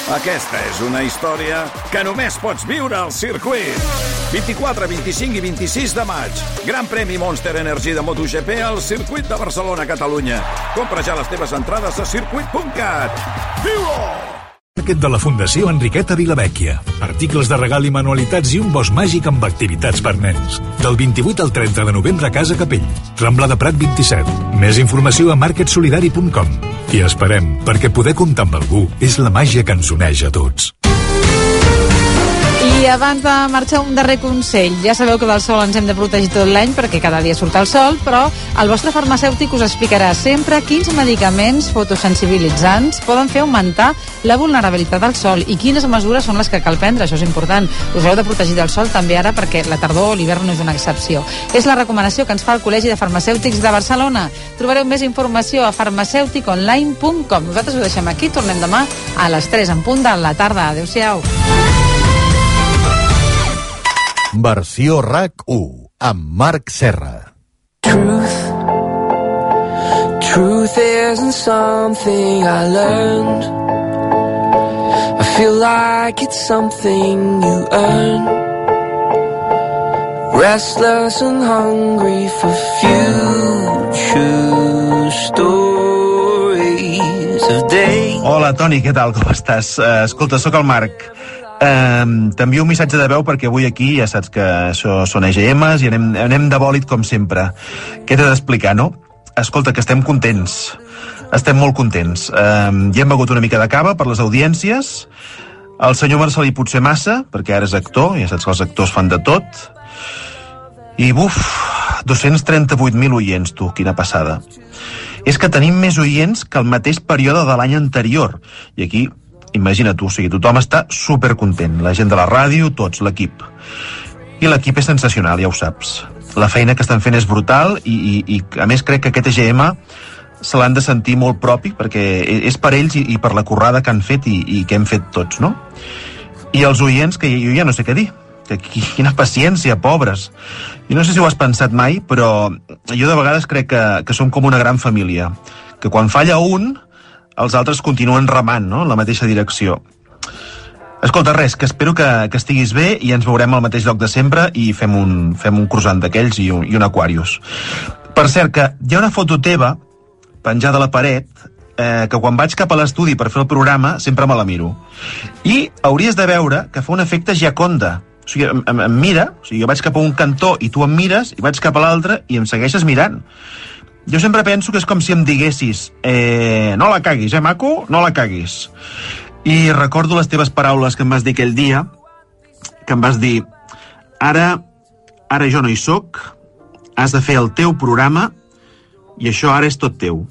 Aquesta és una història que només pots viure al circuit. 24, 25 i 26 de maig. Gran premi Monster Energy de MotoGP al circuit de Barcelona, Catalunya. Compra ja les teves entrades a circuit.cat. Viu-ho! Aquest de la Fundació Enriqueta Vilavecchia. Articles de regal i manualitats i un bosc màgic amb activitats per nens. Del 28 al 30 de novembre a Casa Capell. Rambla de Prat 27. Més informació a marketsolidari.com. I esperem, perquè poder comptar amb algú és la màgia que ens uneix a tots. I abans de marxar, un darrer consell. Ja sabeu que del sol ens hem de protegir tot l'any perquè cada dia surt el sol, però el vostre farmacèutic us explicarà sempre quins medicaments fotosensibilitzants poden fer augmentar la vulnerabilitat al sol i quines mesures són les que cal prendre. Això és important. Us heu de protegir del sol també ara perquè la tardor o l'hivern no és una excepció. És la recomanació que ens fa el Col·legi de Farmacèutics de Barcelona. Trobareu més informació a farmaceuticonline.com. Nosaltres ho deixem aquí. Tornem demà a les 3 en punt de la tarda. Adéu-siau. Versió RAC1 amb Marc Serra. Truth isn't something I learned. I feel like it's something you earn. Restless and hungry for future stories of days. Hola, Toni, què tal? Com estàs? Escolta, sóc el Marc. T'envio un missatge de veu perquè avui aquí ja saps que això són EGMs i anem de bòlit com sempre. Què t'he d'explicar, no? Escolta, que estem contents. Estem molt contents. Ja hem begut una mica de cava per les audiències. El senyor Marcelí potser massa, perquè ara és actor, ja saps que els actors fan de tot. I, 238.000 oients, tu, quina passada. És que tenim més oients que el mateix període de l'any anterior. I aquí, imagina't tu, o sigui, tothom està supercontent. La gent de la ràdio, tots, l'equip. I l'equip és sensacional, ja ho saps. La feina que estan fent és brutal i a més crec que aquest EGM se l'han de sentir molt propi perquè és per ells i per la currada que han fet i que hem fet tots, no? I els oients, que jo ja no sé què dir. Quina paciència, pobres. I no sé si ho has pensat mai, però jo de vegades crec que som com una gran família. Que quan falla un, els altres continuen remant, no?, en la mateixa direcció. Escolta, res, que espero que estiguis bé i ens veurem al mateix lloc de sempre i fem un croissant d'aquells i un Aquarius. Per cert, que hi ha una foto teva penjada a la paret que quan vaig cap a l'estudi per fer el programa sempre me la miro. I hauries de veure que fa un efecte Gioconda. O sigui, em mira, o sigui, jo vaig cap a un cantó i tu em mires, i vaig cap a l'altre i em segueixes mirant. Jo sempre penso que és com si em diguessis no la caguis, maco? No la caguis. I recordo les teves paraules que em vas dir aquell dia, que em vas dir ara jo no hi soc, has de fer el teu programa i això ara és tot teu.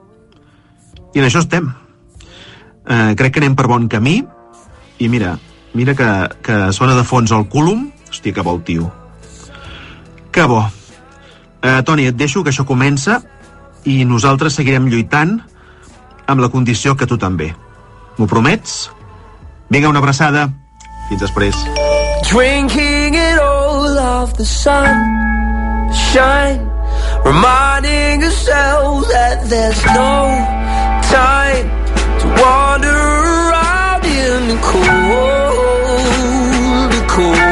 I en això estem. Crec que anem per bon camí i mira que sona de fons el Cúlum. Hòstia, que bo el tio. Que bo. Toni, et deixo, que això comença i nosaltres seguirem lluitant amb la condició que tu també. M'ho promets? Vinga, una abraçada. Fins després. Drinking it all of the sun shine, reminding ourselves that there's no time to wander around in the cold.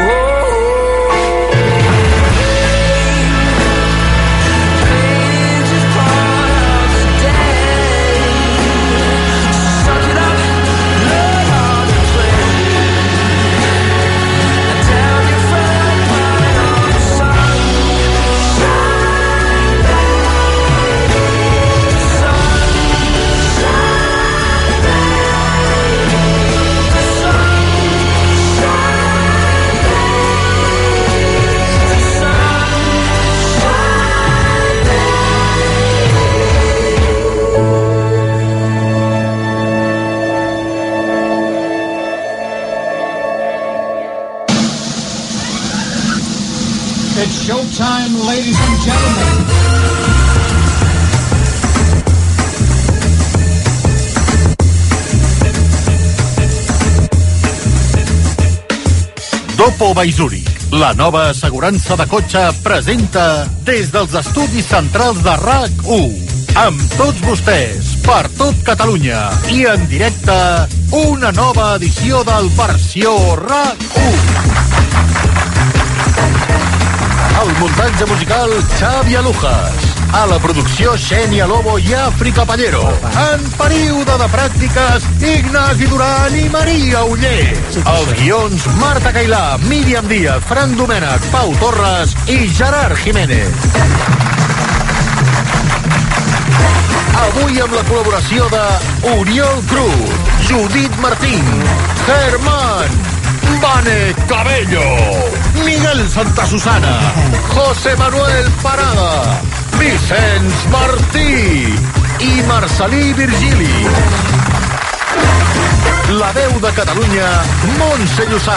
It's showtime, ladies and gentlemen. Dopo Baizuri, la nova assegurança de cotxe, presenta des dels estudis centrals de RAC1. Amb tots vostès, per tot Catalunya. I en directe, una nova edició del Versió RAC1. El muntatge musical, Xavi Alujas. A la producció, Xènia Lobo i Àfrica Pallero. En període de pràctiques, Ignasi Duran i Maria Oller. Els guions, Marta Cailà, Míriam Díaz, Fran Domènech, Pau Torres i Gerard Jiménez. Avui amb la col·laboració de Oriol Cruz, Judit Martín, Germán, Vane Cabello, Miguel Santasusana, José Manuel Parada, Vicenç Martí i Marcelí Virgili. La veu de Catalunya, Montse Llussà.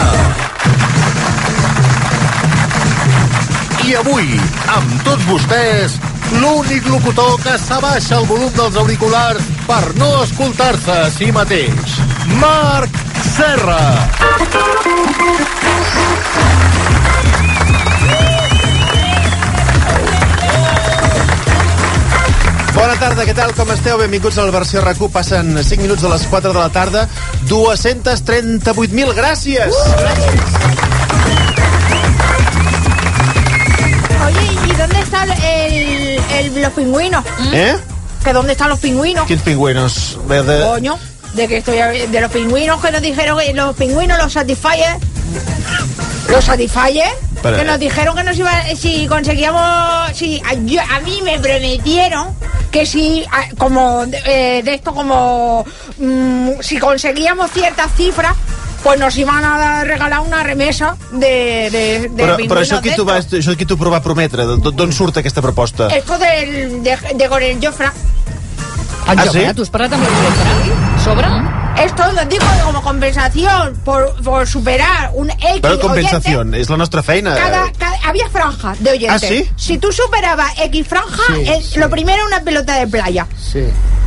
I avui, amb tots vostès, l'únic locutor que s'abaixa el volum dels auriculars per no escoltar-se a si mateix, Marc Serra. Bona tarda, què tal? Com esteu? Benvinguts a la versió RAC1. Passen 5 minuts de les 4 de la tarda. 238.000 gràcies! Oye, ¿y dónde están los pingüinos? ¿Eh? ¿Que dónde están los pingüinos? Quins pingüinos? Coño, de que estoy de los pingüinos que nos dijeron, los pingüinos, los Satisfyer. ¿Los Satisfyer? Que nos dijeron que nos iba, si conseguíamos, a mí me prometieron que si, como de esto, como si conseguíamos ciertas cifras, pues nos iban a regalar una remesa de però això qui t'ho va prometre? D'on surt aquesta proposta? Esto de con el Jofre. Ah, sí? ¿Tú has parlat amb el Jofre? ¿Sobre? Esto lo digo como compensación por superar un X. Pero compensación, es la nuestra feina. Había franja de oyentes. ¿Ah, sí? Si tú superabas X franja, sí, lo primero una pelota de playa. Sí.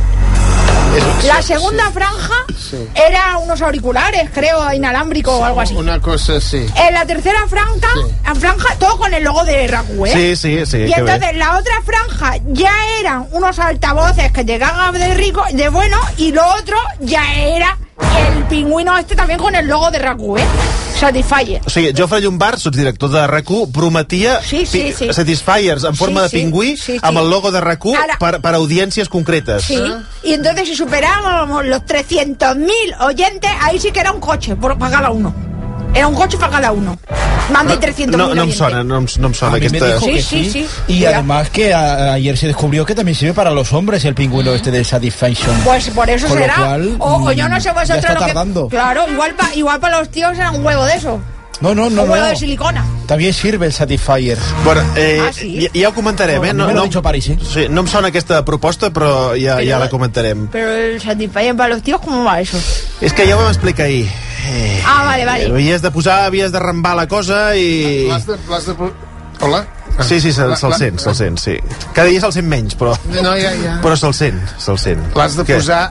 La segunda franja era unos auriculares, creo, inalámbricos o algo así. Una cosa así. En la tercera franja, todo con el logo de RAC1, ¿eh? Sí. Y entonces la otra franja ya eran unos altavoces que llegaban de bueno, y lo otro ya era el pingüino este también con el logo de RAC1, ¿eh? Satisfyer. O sigui, Jofre Llombart, sotsdirector de RAC1, prometia Satisfyers en forma de pingüí amb el logo de RAC1 per audiències concretes. Sí, y entonces si superábamos los 300.000 oyentes, ahí sí que era un coche para cada uno. Era un coche para cada uno. Más de 300.000 no me suena, no me suena aquesta... Sí. Y además que ayer se descubrió que también sirve para los hombres el pingüino este de Satisfaction. Pues por eso con será. Lo cual, o yo no sé vosotros ya está lo que... tardando. Claro, igual para los tíos era un huevo de eso. No. Un huevo de silicona. També sirve el Satisfyer. Bueno, sí? ja ho comentarem, eh? No ho París, eh? Sí, no em sona aquesta proposta, però ja la comentarem. Però el Satisfyer para los tíos, ¿cómo va eso? És que ja ho vam explicar ahir. Vale. Havies de rambar la cosa i... L'has de... Hola? Sí, se'l sent, sí. Cada dia se'l sent menys, però... No, ja. Però se'l sent. L'has de posar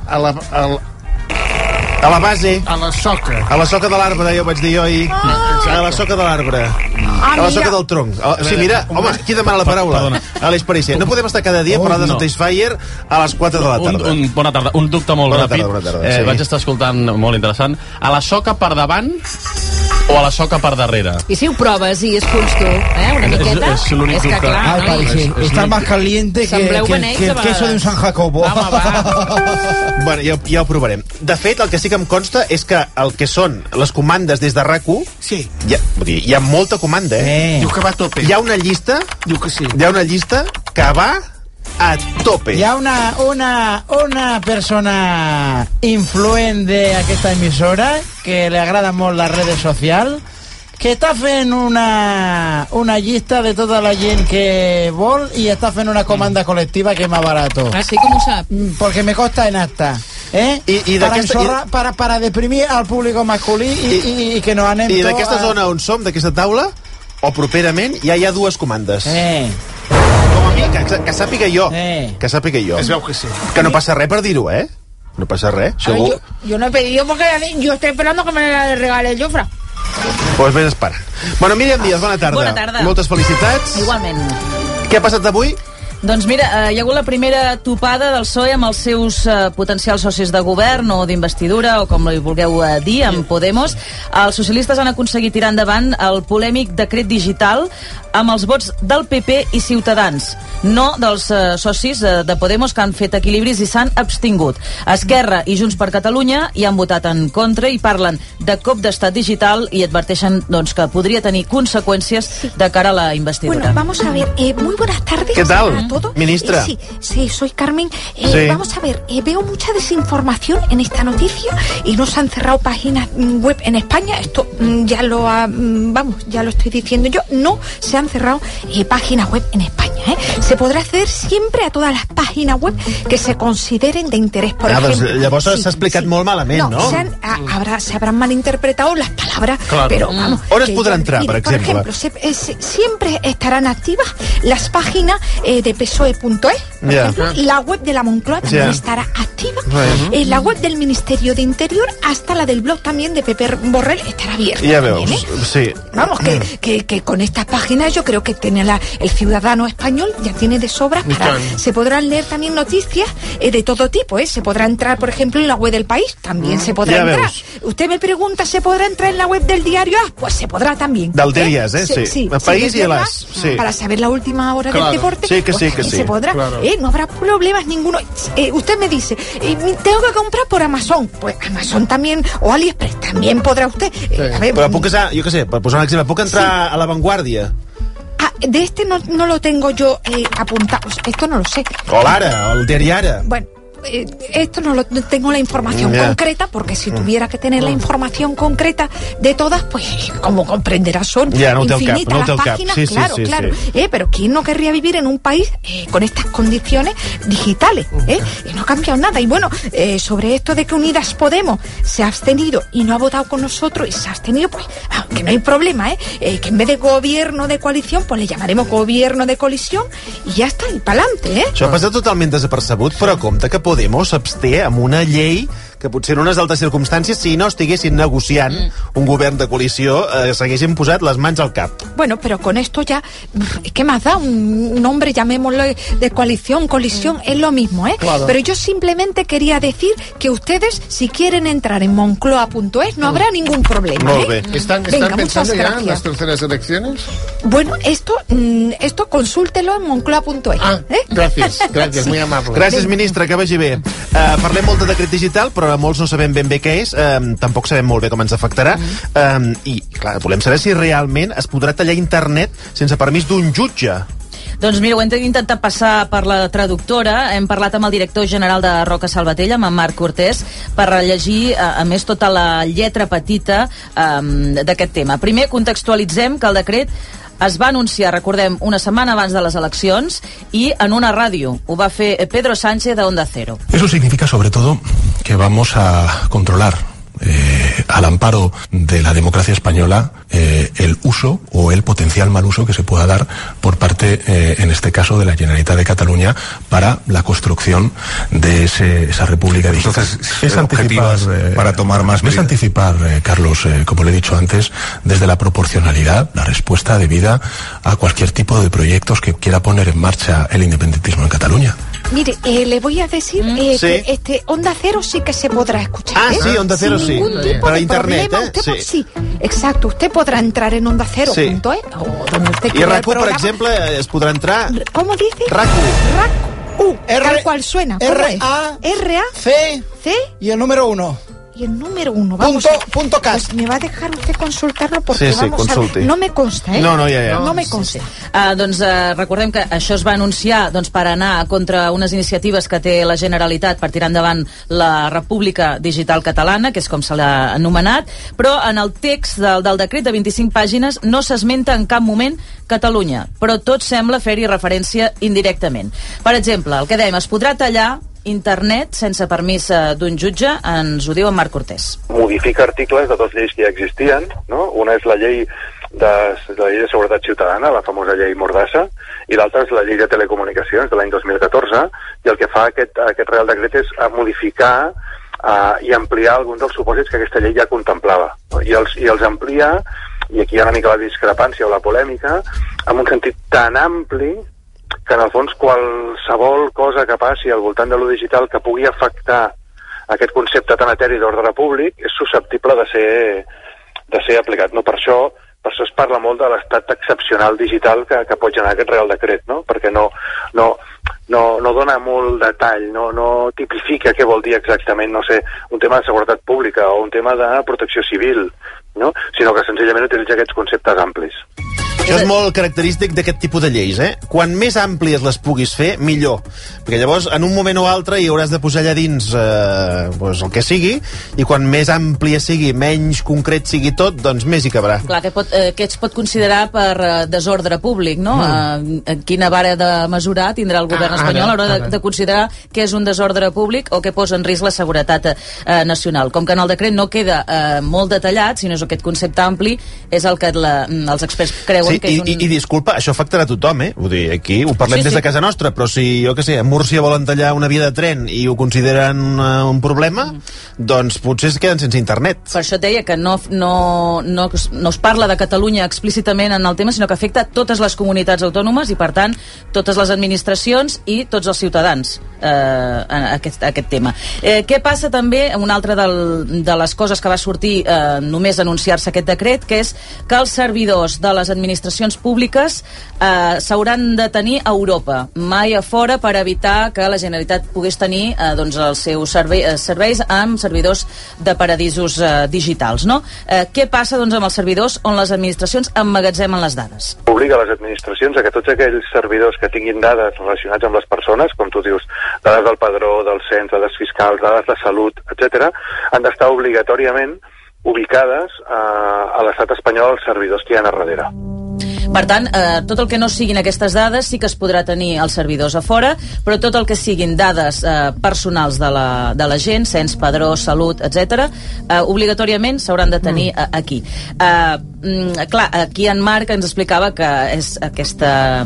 a la base. A la soca. A la soca de l'arbre, ja ho vaig dir jo ahir. A la soca de l'arbre. A la soca del tronc. Sí, mira, home, qui demana la paraula? Perdona. Aleix Parissé. No podem estar cada dia parlant de Satisfyer a les 4 de la tarda. Bona tarda. Un dubte molt ràpid. Bona tarda, sí. Vaig estar escoltant, molt interessant. A la soca per davant o a la soca per darrere? I si ho proves i esculls tu, una miqueta? És l'únic dubte. Que clar, no? Parissé, está más caliente que el queso de un San Jacobo. Bueno, ja ho provarem. De fet, el que sí que em consta és que el que són les comandes des de RAC1, sí. Hi ha molta comanda, eh? Diu que va a tope. Hi ha una llista... Diu que sí. Hi ha una llista que va a tope. Hi ha una persona influent d'aquesta emissora que li agrada molt les redes socials, que està fent una llista de tota la gent que vol i està fent una comanda col·lectiva que és més barato. Así como sap. Porque me consta en acta. Para deprimir al público masculí i que no anem... I d'aquesta zona on som, d'aquesta taula, o properament, ja hi ha dues comandes. Com a mi, que sàpiga jo. Que sàpiga jo. Es veu que sí. Que no passa res per dir-ho, eh? No passa res. Yo no he pedido porque yo estoy esperando que me la regale el Jofre. Pues vés esperant. Bueno, Míriam Díaz, bona tarda. Bona tarda. Moltes felicitats. Igualment. Què ha passat avui? Doncs mira, hi ha hagut la primera topada del PSOE amb els seus potencials socis de govern o d'investidura, o com li vulgueu dir, amb Podemos. Els socialistes han aconseguit tirar endavant el polèmic decret digital amb els vots del PP i Ciutadans, no dels socis de Podemos, que han fet equilibris i s'han abstingut. Esquerra i Junts per Catalunya hi han votat en contra i parlen de cop d'estat digital i adverteixen que podria tenir conseqüències de cara a la investidura. Bueno, vamos a ver, muy buenas tardes. ¿Qué tal, a todos. Ministra? Sí, soy Carmen. Vamos a ver, veo mucha desinformación en esta noticia y no se han cerrado páginas web en España. Esto ya lo estoy diciendo yo. No se han cerrado páginas web en España. Se podrá acceder siempre a todas las páginas web que se consideren de interés, por ejemplo. Llavors s'ha explicat molt malament, no? Se habrán malinterpretado las palabras, claro. Pero vamos... On es podrà entrar, per exemple? Por ejemplo, siempre estarán activas las páginas de PSOE.es, por ejemplo, la web de la Moncloa también estará activa, la web del Ministerio de Interior, hasta la del blog también de Pepe Borrell estará abierta. Ja veus, sí. Vamos, que con estas páginas yo creo que tiene el ciudadano español ya tiene de sobra se podrán leer también noticias de todo tipo, se podrá entrar, por ejemplo, en la web del País, también se podrá entrar. Usted me pregunta, ¿se podrá entrar en la web del diario AS? Pues se podrá también. Del diario AS, sí. El País y el AS. Para saber la última hora del deporte. Sí, que sí. Se podrá. No habrá problemas ninguno. Usted me dice, tengo que comprar por Amazon. Pues Amazon también, o AliExpress, también podrá usted. A ver, però puc jo què sé, per posar un exemple, puc entrar a La Vanguardia? De este no lo tengo yo apuntado. Esto no lo sé. O l'Ara, o el diari Ara. Bueno, esto no tengo la información concreta, porque si tuviera que tener la información concreta de todas, pues como comprenderás son infinitas las páginas, claro. Pero ¿quién no querría vivir en un país con estas condiciones digitales? Y no ha cambiado nada. Y bueno, sobre esto de que Unidas Podemos se ha abstenido y no ha votado con nosotros y se ha abstenido, pues que no hay problema, que en vez de gobierno de coalición, pues le llamaremos gobierno de colisión y ya está, y pa'lante, Això passa totalment desapercebut, però compte que Podemos s'absté amb una llei que potser en unes altres circumstàncies, si no estiguessin negociant un govern de coalició, s'haguessin posat les mans al cap. Bueno, pero con esto ya, ¿qué más da? Un nombre, llamémoslo de colisión, es lo mismo, Claro. Pero yo simplemente quería decir que ustedes, si quieren entrar en moncloa.es, no habrá ningún problema, ¿Están pensando ya en las terceras elecciones? Bueno, esto consúltelo en moncloa.es. Gracias, muy amable. Gràcies, ministre, que vagi bé. Parlem molt de decret digital, però molts no sabem ben bé què és, tampoc sabem molt bé com ens afectarà, i clar, volem saber si realment es podrà tallar internet sense permís d'un jutge. Doncs mira, ho hem intentat passar per la traductora. Hem parlat amb el director general de Roca Salvatell, amb en Marc Cortés, per llegir, a més, tota la lletra petita d'aquest tema. Primer, contextualitzem que el decret es va anunciar, recordem, una setmana abans de les eleccions i en una ràdio. Ho va fer Pedro Sánchez de Onda Cero. Eso significa, sobre todo, que vamos a controlar al amparo de la democracia española el uso o el potencial mal uso que se pueda dar por parte, en este caso, de la Generalitat de Cataluña para la construcción de esa república digital. Entonces, es anticipar, para tomar más medidas. Es anticipar, Carlos, como le he dicho antes, desde la proporcionalidad, la respuesta debida a cualquier tipo de proyectos que quiera poner en marcha el independentismo en Cataluña. Mire, le voy a decir que Onda Cero sí que se podrá escuchar. Sí, Onda Cero sin ningún tipo de internet, problema. Sí, exacto. Usted podrá entrar en ondacero.es o donde usted quiera. I RAC1, per exemple, es podrà entrar... ¿Cómo dice? RAC1. Tal cual suena. R-A-C y el número 1. Y el número 1, vamos punto cas. Pues me va a dejar usted consultarlo porque consulte. No me consta, No, No me consta. Doncs recordem que això es va anunciar per anar contra unes iniciatives que té la Generalitat per tirar endavant la República Digital Catalana, que és com se l'ha anomenat, però en el text del decret de 25 pàgines no s'esmenta en cap moment Catalunya, però tot sembla fer-hi referència indirectament. Per exemple, el que dèiem, es podrà tallar internet sense permís d'un jutge, ens ho diu en Marc Cortés. Modifica articles de dues lleis que ja existien, no? Una és la llei de Seguretat Ciutadana, la famosa llei Mordassa, i l'altra és la llei de telecomunicacions de l'any 2014, i el que fa aquest Real Decret és modificar i ampliar alguns dels supòsits que aquesta llei ja contemplava. I els amplia, i aquí hi ha una mica la discrepància o la polèmica, en un sentit tan ampli que en el fons qualsevol cosa que passi al voltant de lo digital que pugui afectar aquest concepte tan eteri d'ordre públic és susceptible de ser aplicat. No, per això es parla molt de l'estat excepcional digital que pot generar aquest Real Decret, no? Perquè no dona molt detall, no tipifica què vol dir exactament, no sé, un tema de seguretat pública o un tema de protecció civil, no? Sinó que senzillament utilitza aquests conceptes amplis. Això és molt característic d'aquest tipus de lleis, eh? Quan més àmplies les puguis fer, millor. Perquè llavors, en un moment o altre, hi hauràs de posar allà dins pues, el que sigui, i quan més àmplia sigui, menys concret sigui tot, doncs més hi cabrà. Clar, què es pot considerar per desordre públic, no? Quina vara de mesurar tindrà el govern espanyol a l'hora de considerar què és un desordre públic o què posa en risc la seguretat nacional. Com que en el decret no queda molt detallat, sinó és aquest concepte ampli, és el que els experts creuen. Sí, i disculpa, això afectarà a tothom, eh? Vull dir, aquí ho parlem des de casa nostra, però si, jo què sé, a Múrcia volen tallar una via de tren i ho consideren un problema, doncs potser es queden sense internet. Per això et deia que no es parla de Catalunya explícitament en el tema, sinó que afecta totes les comunitats autònomes i, per tant, totes les administracions i tots els ciutadans en aquest tema. Què passa també, una altra de les coses que va sortir només anunciar-se aquest decret, que és que els servidors de les administracions públiques s'hauran de tenir a Europa, mai a fora, per evitar que la Generalitat pogués tenir doncs, els seus serveis amb servidors de paradisos digitals, no? Què passa doncs, amb els servidors on les administracions emmagatzemen les dades? Obliga les administracions a que tots aquells servidors que tinguin dades relacionats amb les persones, com tu dius, dades del padró, del cens, dades fiscals, dades de salut, etc., han d'estar obligatòriament ubicades a l'estat espanyol els servidors que hi ha a darrere. Per tant, tot el que no siguin aquestes dades sí que es podrà tenir als servidors a fora, però tot el que siguin dades personals de la gent, cens, padró, salut, etc., obligatòriament s'hauran de tenir aquí. Clar, aquí en Marc ens explicava que és aquesta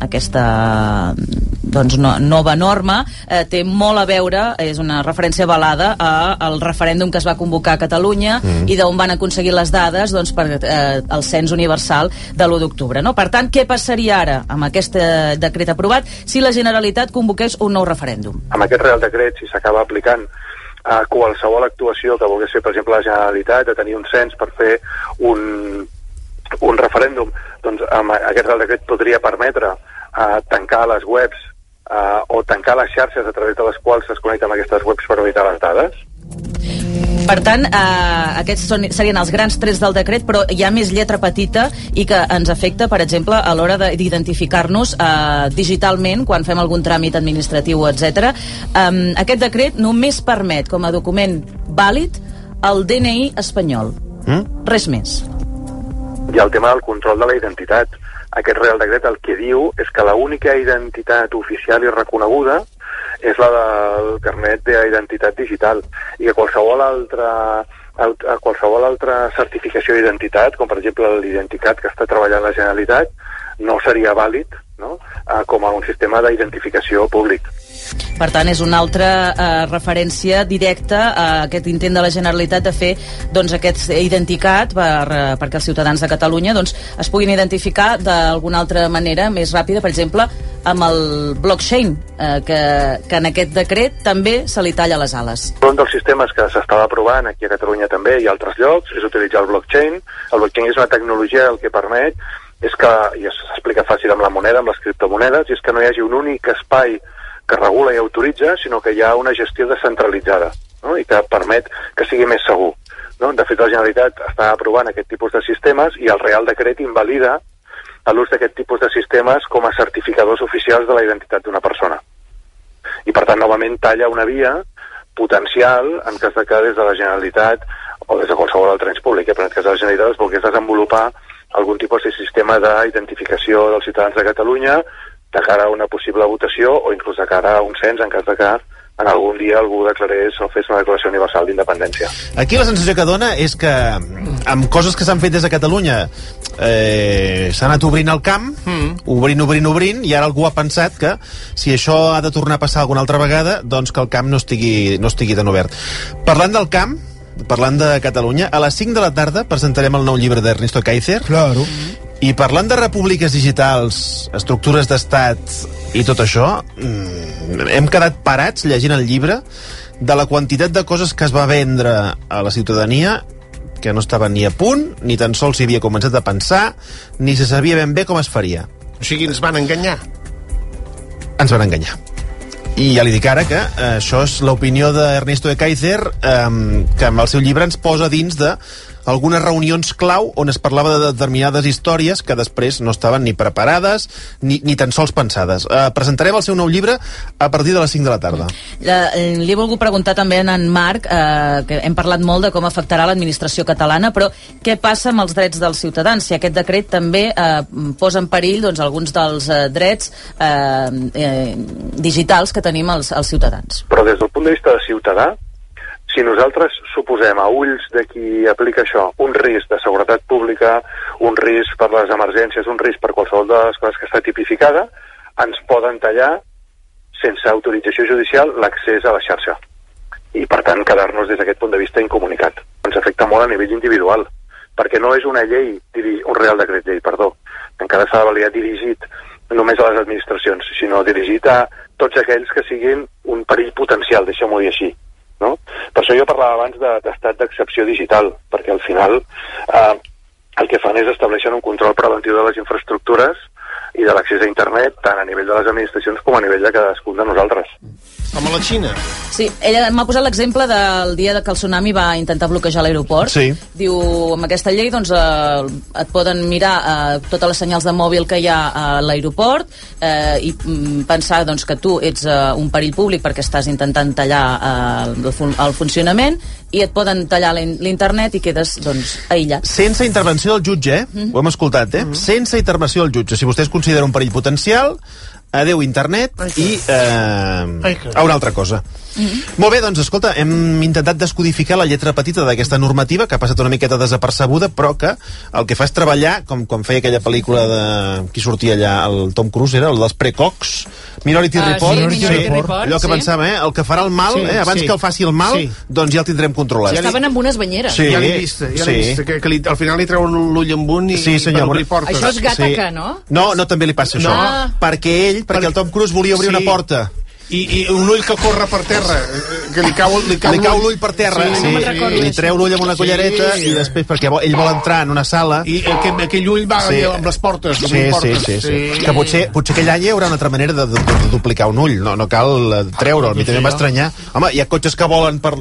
doncs, nova norma té molt a veure, és una referència avalada al referèndum que es va convocar a Catalunya i d'on van aconseguir les dades doncs, per el cens universal de l'1 d'octubre. No? Per tant, què passaria ara amb aquest decret aprovat si la Generalitat convoqués un nou referèndum? Amb aquest Real Decret, si s'acaba aplicant a qualsevol actuació que volgués fer, per exemple, la Generalitat, de tenir un cens per fer un referèndum, doncs amb aquest Real Decret podria permetre tancar les webs o tancar les xarxes a través de les quals es connecten aquestes webs per evitar les dades. Per tant, aquests serien els grans trets del decret, però hi ha més lletra petita i que ens afecta, per exemple, a l'hora d'identificar-nos digitalment quan fem algun tràmit administratiu, etc. Aquest decret només permet, com a document vàlid, el DNI espanyol. Res més. Hi ha el tema del control de la identitat. Aquest Real Decret el que diu és que l'única identitat oficial i reconeguda és la del carnet d'identitat digital i que qualsevol altra certificació d'identitat, com per exemple l'identitat que està treballant la Generalitat, no seria vàlid, no? Com a un sistema d'identificació públic. Per tant, és una altra referència directa a aquest intent de la Generalitat de fer doncs, aquest Identicat perquè els ciutadans de Catalunya doncs, es puguin identificar d'alguna altra manera més ràpida, per exemple, amb el blockchain, que en aquest decret també se li talla les ales. Un dels sistemes que s'estava provant aquí a Catalunya també i a altres llocs és utilitzar el blockchain. El blockchain és una tecnologia el que permet és que, i s'explica fàcil amb la moneda, amb les criptomonedes, és que no hi hagi un únic espai que regula i autoritza, sinó que hi ha una gestió descentralitzada, no? I que permet que sigui més segur. No? De fet, la Generalitat està aprovant aquest tipus de sistemes i el Real Decret invalida l'ús d'aquest tipus de sistemes com a certificadors oficials de la identitat d'una persona. I, per tant, novament talla una via potencial en cas de que des de la Generalitat o des de qualsevol altre ens públic, però en cas de la Generalitat es volgués desenvolupar algun tipus de sistema d'identificació dels ciutadans de Catalunya de cara a una possible votació o inclús de cara a un cens en cas de que en algun dia algú declarés o fes una declaració universal d'independència. Aquí la sensació que dona és que amb coses que s'han fet des de Catalunya s'ha anat obrint el camp, obrint, i ara algú ha pensat que si això ha de tornar a passar alguna altra vegada, doncs que el camp no estigui tan obert. Parlant del camp, parlant de Catalunya, a les 5 de la tarda presentarem el nou llibre d'Ernesto Kaiser. Claro. I parlant de repúbliques digitals, estructures d'estat i tot això, hem quedat parats llegint el llibre de la quantitat de coses que es va vendre a la ciutadania que no estaven ni a punt, ni tan sols s'hi havia començat a pensar, ni se sabia ben bé com es faria. O sigui, ens van enganyar. Ens van enganyar. I ja li dic ara que això és l'opinió d'Ernesto de Kaiser, que amb el seu llibre ens posa dins de algunes reunions clau on es parlava de determinades històries que després no estaven ni preparades ni tan sols pensades. Presentarem el seu nou llibre a partir de les 5 de la tarda. Li he volgut preguntar també a en Marc, que hem parlat molt de com afectarà l'administració catalana, però què passa amb els drets dels ciutadans? Si aquest decret també posa en perill alguns dels drets digitals que tenim els ciutadans. Però des del punt de vista de ciutadà, si nosaltres suposem a ulls de qui aplica això un risc de seguretat pública, un risc per les emergències, un risc per qualsevol de les coses que està tipificada, ens poden tallar sense autorització judicial l'accés a la xarxa. I, per tant, quedar-nos des d'aquest punt de vista incomunicat. Ens afecta molt a nivell individual, perquè no és una llei, un Real Decret Llei, perdó. Encara s'ha de validar dirigit només a les administracions, sinó dirigit a tots aquells que siguin un perill potencial, deixem-ho dir així. No? Per això jo parlava abans d'estat d'excepció digital, perquè al final el que fan és estableixen un control preventiu de les infraestructures i de l'accés a internet, tant a nivell de les administracions com a nivell de cadascun de nosaltres. Com a la Xina. Sí, ella m'ha posat l'exemple del dia que el tsunami va intentar bloquejar l'aeroport. Sí. Diu, amb aquesta llei et poden mirar totes les senyals de mòbil que hi ha a l'aeroport i pensar que tu ets un perill públic perquè estàs intentant tallar el funcionament i et poden tallar l'internet i quedes aïllat. Sense intervenció del jutge, ho hem escoltat, sense intervenció del jutge. Si vostè es considera un perill potencial, adeu internet i a una altra cosa. Molt bé, doncs escolta, hem intentat descodificar la lletra petita d'aquesta normativa que ha passat una miqueta desapercebuda, però que el que fa és treballar, com feia aquella pel·lícula de qui sortia allà, el Tom Cruise, era el dels precocs, Minority Report, allò que pensava, el que farà el mal, abans que el faci el mal, doncs ja el tindrem controlat. Estaven amb unes banyeres. Ja l'he vist, que al final li treu l'ull amb un i li portes. Això és Gattaca, no? No, també li passa això. Perquè el Tom Cruise volia obrir una porta. I un ull que corre per terra, que li cau l'ull per terra, li treu l'ull amb una cullereta i després, perquè ell vol entrar en una sala i aquell ull va amb les portes. Que potser aquell any hi haurà una altra manera de duplicar un ull, no cal treure'l. A mi també em va estranyar. Home, hi ha cotxes que volen per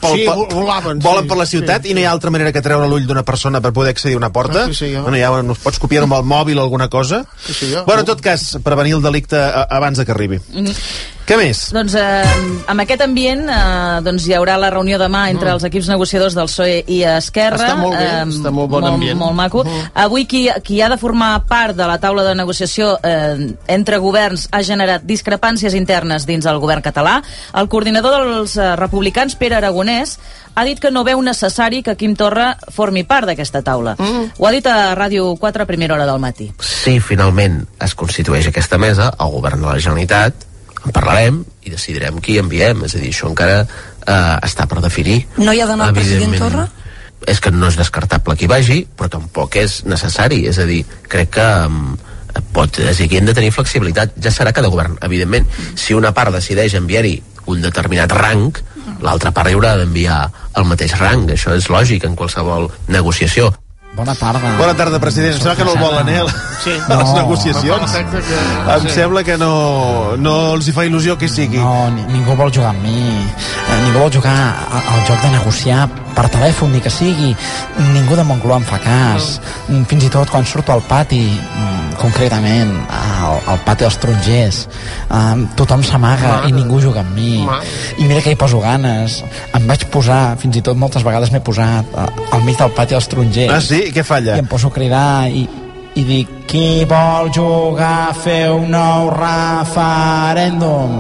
la ciutat i no hi ha altra manera que treure l'ull d'una persona per poder accedir a una porta. No pots copiar-ho amb el mòbil o alguna cosa. Bueno, en tot cas, prevenir el delicte abans que arribi. Què més? Doncs amb aquest ambient hi haurà la reunió demà entre els equips negociadors del PSOE i Esquerra. Està molt bé, està molt bon ambient. Molt maco. Avui qui ha de formar part de la taula de negociació entre governs ha generat discrepàncies internes dins el govern català. El coordinador dels republicans, Pere Aragonès, ha dit que no veu necessari que Quim Torra formi part d'aquesta taula. Ho ha dit a Ràdio 4 a primera hora del matí. Si finalment es constitueix aquesta mesa, el govern de la Generalitat en parlarem i decidirem qui enviem, és a dir, això encara està per definir. No hi ha d'anar el president Torra? És que no és descartable qui vagi, però tampoc és necessari, és a dir, crec que aquí hem de tenir flexibilitat, ja serà cada govern, evidentment. Si una part decideix enviar-hi un determinat rang, l'altra part hi haurà d'enviar el mateix rang, això és lògic en qualsevol negociació. Bona tarda. Bona tarda, president. Em sembla que no el volen, a les negociacions. Em sembla que no els hi fa il·lusió que sigui. No, ningú vol jugar amb mi. Ningú vol jugar al joc de negociar per telèfon, ni que sigui. Ningú de Moncloa em fa cas. Fins i tot quan surto al pati, concretament al pati dels Tarongers, tothom s'amaga i ningú juga amb mi. I mira que hi poso ganes. Em vaig posar, fins i tot moltes vegades m'he posat al mig del pati dels Tarongers. Ah, sí? I què falla? I em poso a cridar i dic: qui vol jugar a fer un nou referèndum?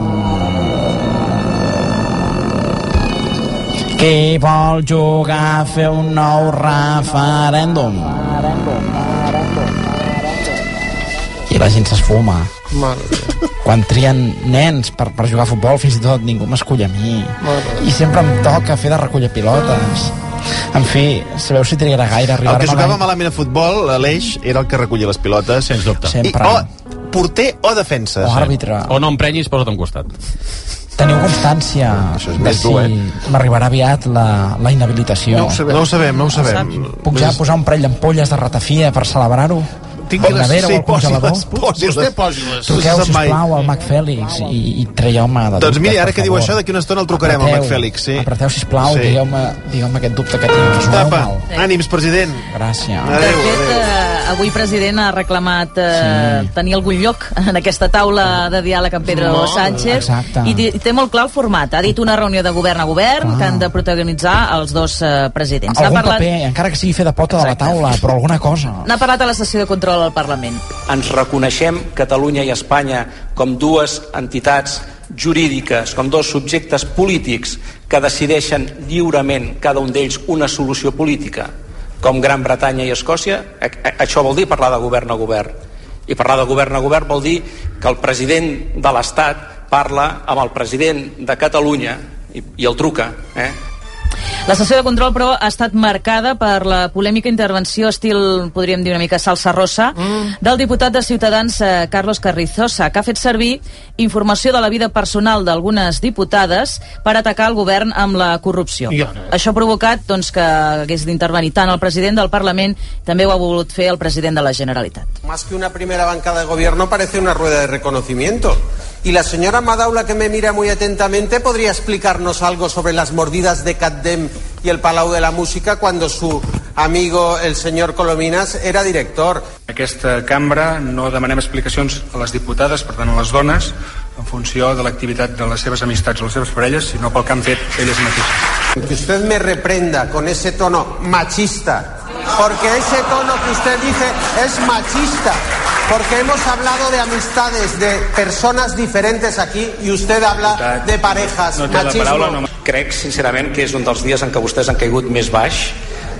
Qui vol jugar a fer un nou referèndum? I la gent s'esfuma. Quan trien nens per jugar a futbol, fins i tot ningú m'escull a mi. I sempre em toca fer de recollir pilotes. En fi, sabeu si trigarà gaire arribar-me... El que jugava malament a futbol, l'Aleix, era el que recollia les pilotes. Sens dubte. Sempre. Porter o defensa. O àrbitre. O no emprenyis, posa't a un costat. Teniu constància de si m'arribarà aviat la inhabilitació? No ho sabem. Puc ja posar un parell d'ampolles de ratafia per celebrar-ho? Al nevera o al congelador? Vostè posi-les. Truqueu, sisplau, al Mac Fèlix i traieu-me de dubte. Doncs mira, ara que diu això, d'aquí una estona el trucarem al Mac Fèlix. Apreteu, sisplau, digueu-me aquest dubte que tinc. Apa, ànims, president. Gràcies. De fet, avui president ha reclamat tenir algun lloc en aquesta taula de diàleg amb Pedro Sánchez. I té molt clar el format. Ha dit una reunió de govern a govern que han de protagonitzar els dos presidents. Algun paper, encara que sigui fer de pota de la taula, però alguna cosa. N'ha parlat a la sessió de control al Parlament. Ens reconeixem, Catalunya i Espanya, com dues entitats jurídiques, com dos subjectes polítics que decideixen lliurement, cada un d'ells, una solució política, com Gran Bretanya i Escòcia. Això vol dir parlar de govern a govern. I parlar de govern a govern vol dir que el president de l'Estat parla amb el president de Catalunya i el truca, La sessió de control, però, ha estat marcada per la polèmica intervenció estil, podríem dir una mica salsa rossa, del diputat de Ciutadans, Carlos Carrizosa, que ha fet servir informació de la vida personal d'algunes diputades per atacar el govern amb la corrupció. Això ha provocat que hagués d'intervenir tant el president del Parlament, també ho ha volgut fer el president de la Generalitat. Más que una primera bancada de gobierno parece una rueda de reconocimiento. Y la señora Madaula, que me mira muy atentamente, podría explicarnos algo sobre las mordidas de Catdem y el Palau de la Música cuando su amigo, el señor Colominas, era director. En aquesta cambra no demanem explicacions a les diputades, per tant a les dones, en funció de l'activitat de les seves amistats o les seves parelles, sinó pel que han fet elles mateixes. Que usted me reprenda con ese tono machista, porque ese tono que usted dice es machista, porque hemos hablado de amistades, de personas diferentes aquí, y usted habla de parejas, machismo. Crec, sincerament, que és un dels dies en què vostès han caigut més baix.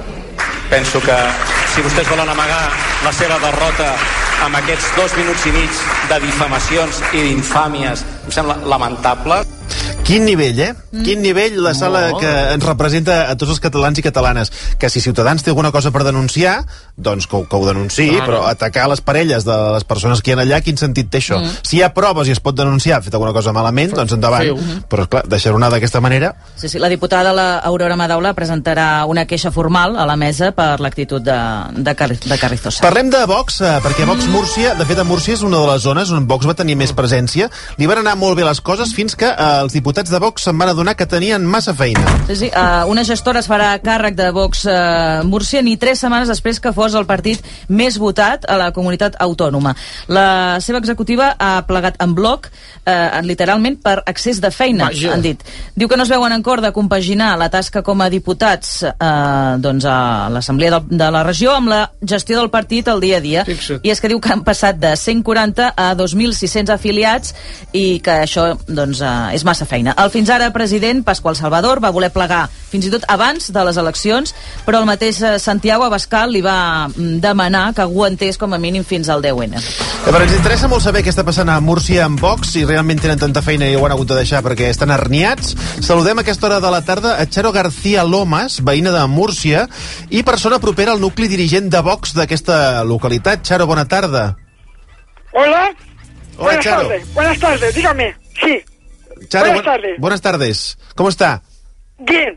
Penso que si vostès volen amagar la seva derrota amb aquests 2 minuts i mig de difamacions i d'infàmies, em sembla lamentable. Quin nivell, Quin nivell la sala que ens representa a tots els catalans i catalanes. Que si Ciutadans té alguna cosa per denunciar, doncs que ho denunciï, però atacar les parelles de les persones que hi ha allà, quin sentit té això? Si hi ha proves i es pot denunciar, ha fet alguna cosa malament, doncs endavant. Però, clar, deixar-ho anar d'aquesta manera... Sí, la diputada Aurora Madaula presentarà una queixa formal a la mesa per l'actitud de Carrizosa. Parlem de Vox, perquè Vox Múrcia, de fet a Múrcia és una de les zones on Vox va tenir més presència. Li van anar molt bé les coses fins que els diputats de Vox se'n van adonar que tenien massa feina. Sí, una gestora es farà càrrec de Vox Múrcia ni 3 setmanes després que fos el partit més votat a la comunitat autònoma. La seva executiva ha plegat en bloc, literalment per excés de feina, han dit. Diu que no es veuen en cor de compaginar la tasca com a diputats a l'Assemblea de la regió amb la gestió del partit al dia a dia. I és que diu que han passat de 140 a 2.600 afiliats i que això és massa feina. El fins ara president Pasqual Salvador va voler plegar fins i tot abans de les eleccions, però el mateix Santiago Abascal li va demanar que aguantés com a mínim fins al 10N. Però ens interessa molt saber què està passant a Múrcia amb Vox, si realment tenen tanta feina i ho han hagut de deixar perquè estan herniats. Saludem a aquesta hora de la tarda a Charo García Lomas, veïna de Múrcia i persona propera al nucli dirigent de Vox d'aquesta localitat. Charo, bona tarda. Hola. Hola, Charo. Buenas tardes, dígame. Sí. Charo, buenas tardes. Buenas tardes. ¿Cómo está? Bien,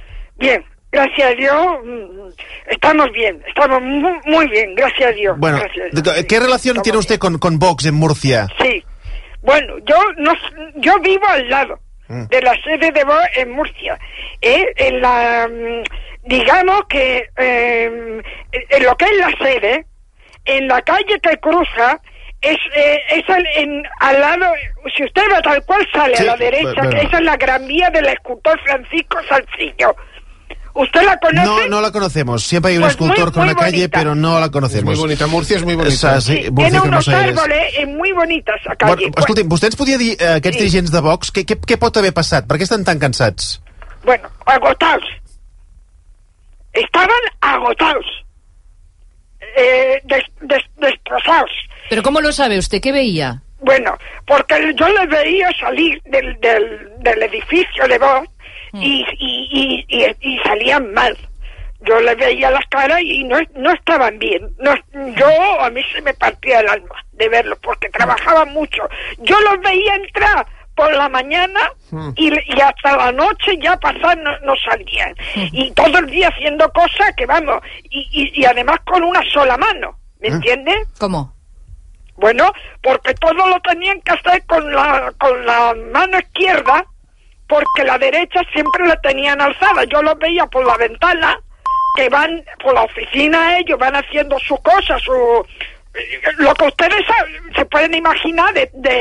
gracias a Dios, estamos bien, estamos muy bien, gracias a Dios. Bueno, ¿qué relación tiene usted con Vox en Murcia? Sí, bueno, yo vivo al lado de la sede de Vox en Murcia, digamos que en lo que es la sede, en la calle que cruza, al lado, si usted va tal cual sale a la derecha, que esa es la Gran Vía del escultor Francisco Salcillo. ¿Usted la conoce? No la conocemos. Siempre hay un escultor con una calle, pero no la conocemos. Es muy bonita, Murcia es muy bonita. Tiene unos árboles muy bonitas a calle. Bueno, escolti, vostè ens podia dir aquests dirigents de Vox què pot haver passat? Per què estan tan cansats? Bueno, agotados. Estaban agotados. Destrozados. ¿Pero cómo lo sabe usted? ¿Qué veía? Bueno, porque yo les veía salir del edificio de Vox y salían mal. Yo les veía las caras y no estaban bien. A mí se me partía el alma de verlos, porque trabajaban mucho. Yo los veía entrar por la mañana y hasta la noche ya pasar no salían. Y todo el día haciendo cosas que vamos, y además con una sola mano, ¿me entiendes? ¿Cómo? Bueno, porque todo lo tenían que hacer con la mano izquierda, porque la derecha siempre la tenían alzada. Yo los veía por la ventana, que van por la oficina, ellos van haciendo sus cosas, lo que ustedes se pueden imaginar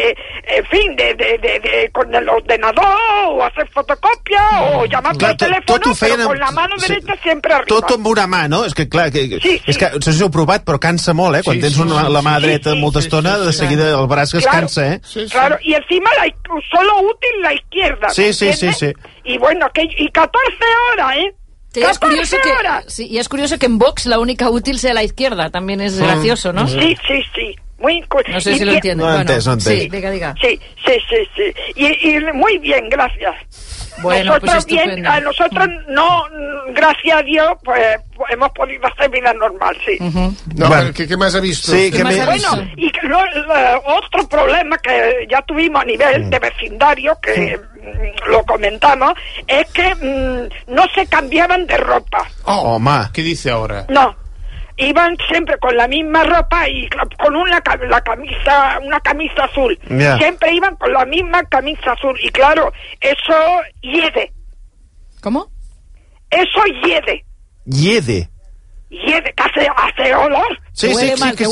con el ordenador, o hacer fotocopia, o llamar por teléfono, però con la mano derecha sempre arriba. Tot amb una mà, no? És que, clar, és que no sé si ho heu provat, però cansa molt, quan tens la mà dreta molta estona, de seguida el braç es cansa, Claro, y encima solo útil la izquierda, sí. Y bueno, y 14 horas, Sí, es curioso y es curioso que en Vox la única útil sea la izquierda, también es gracioso, ¿no? Sí. Muy no sé si lo entienden. No entiendo. Sí, diga. Sí. Y muy bien, gracias. Bueno, nosotros pues bien, a nosotros no, gracias a Dios, pues hemos podido hacer vida normal, sí. No, bueno. ¿Qué más ha visto? Sí, bueno, y otro problema que ya tuvimos a nivel de vecindario, que lo comentamos, es que no se cambiaban de ropa. ¿Qué dice ahora? No. Iban siempre con la misma ropa y con una camisa azul. Yeah. Siempre iban con la misma camisa azul. Y claro, eso hiede. ¿Cómo? Eso hiede. Hiede, que hace olor. Sí, que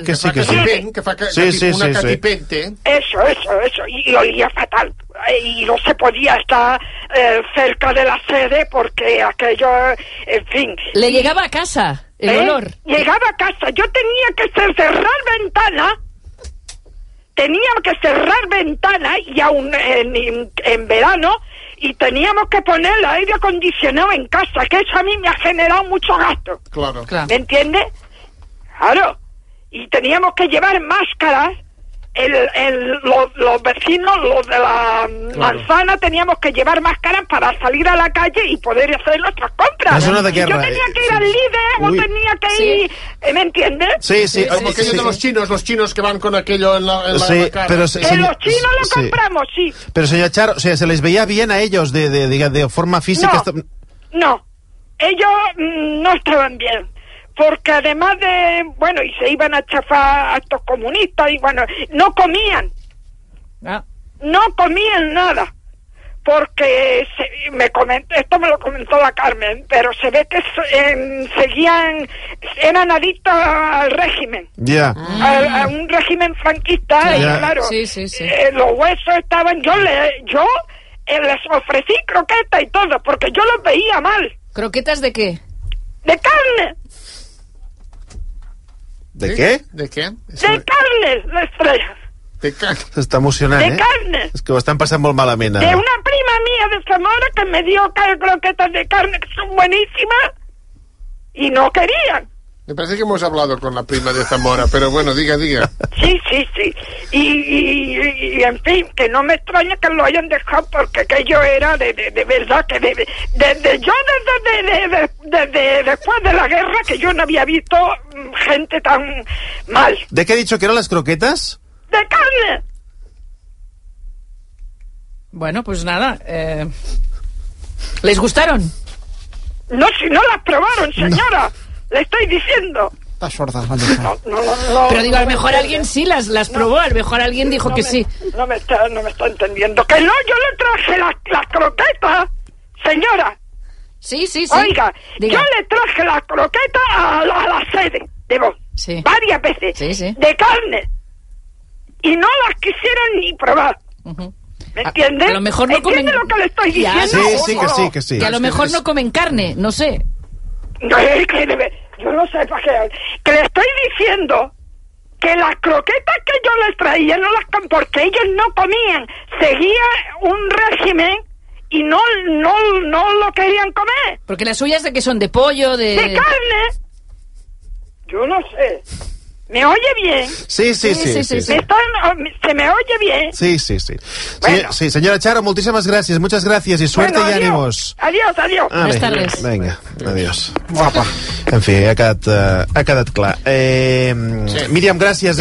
sí. Una catipente. Eso. Y olía fatal. Y no se podía estar cerca de la sede porque aquello, en fin. Le llegaba a casa el olor. Llegaba a casa. Yo tenía que cerrar ventana y aún en verano, y teníamos que poner el aire acondicionado en casa, que eso a mí me ha generado mucho gasto. Claro. ¿Me entiendes? Claro. Y teníamos que llevar máscaras. Los vecinos, los de la manzana, teníamos que llevar máscaras para salir a la calle y poder hacer nuestras compras. Yo tenía que ir al líder o tenía que ir, ¿me entiendes? Sí. Como aquello de los chinos que van con aquello en la cara. Pero los chinos lo compramos, sí. Pero señor Charo, o sea, ¿se les veía bien a ellos de forma física? No, ellos no estaban bien. Porque además y se iban a chafar a estos comunistas y no comían. No comían nada. Porque esto me lo comentó la Carmen, pero se ve que eran adictos al régimen. A un régimen franquista, y claro, los huesos estaban, yo les ofrecí croquetas y todo, porque yo los veía mal. ¿Croquetas de qué? De carne. ¿De qué? De carne, la Estrella. De carne. S'està emocionant, De carne. És que ho estan passant molt malament, De una prima mía de Zamora que me dio croquetas de carne que son buenísimas y no querían. Me parece que hemos hablado con la prima de Zamora, pero bueno, diga. Sí. Y en fin, que no me extraña que lo hayan dejado, porque aquello era de verdad que desde después de la guerra que yo no había visto gente tan mal. ¿De qué he dicho que eran las croquetas? ¡De carne! Bueno, pues nada. ¿Les gustaron? No, si no las probaron, señora. No. Le estoy diciendo. Está sorda. No. Pero digo, a lo mejor alguien sí las probó, a lo mejor alguien dijo que sí. No me está entendiendo. Que no, yo le traje las croquetas, señora. Sí. Oiga, yo le traje las croquetas a la sede de Vox. Sí. Varias veces. Sí. De carne. Y no las quisieron ni probar. ¿Me entiendes? A lo mejor no comen... ¿Entiende lo que le estoy diciendo? Que sí. Que a lo mejor no comen carne, no sé. Yo no sé para qué. Que le estoy diciendo que las croquetas que yo les traía no las porque ellos no comían. Seguía un régimen y no lo querían comer. Porque las suyas de que son de pollo, de carne. Yo no sé. ¿Me oye bien? Sí. ¿Se me oye bien? Sí. Bueno. Sí, señora Charo, muchísimas gracias, muchas gracias y suerte y ánimos. Adiós. Buenas tardes. Vinga, adiós. Guapa. En fi, ha quedat clar. Míriam, gràcies,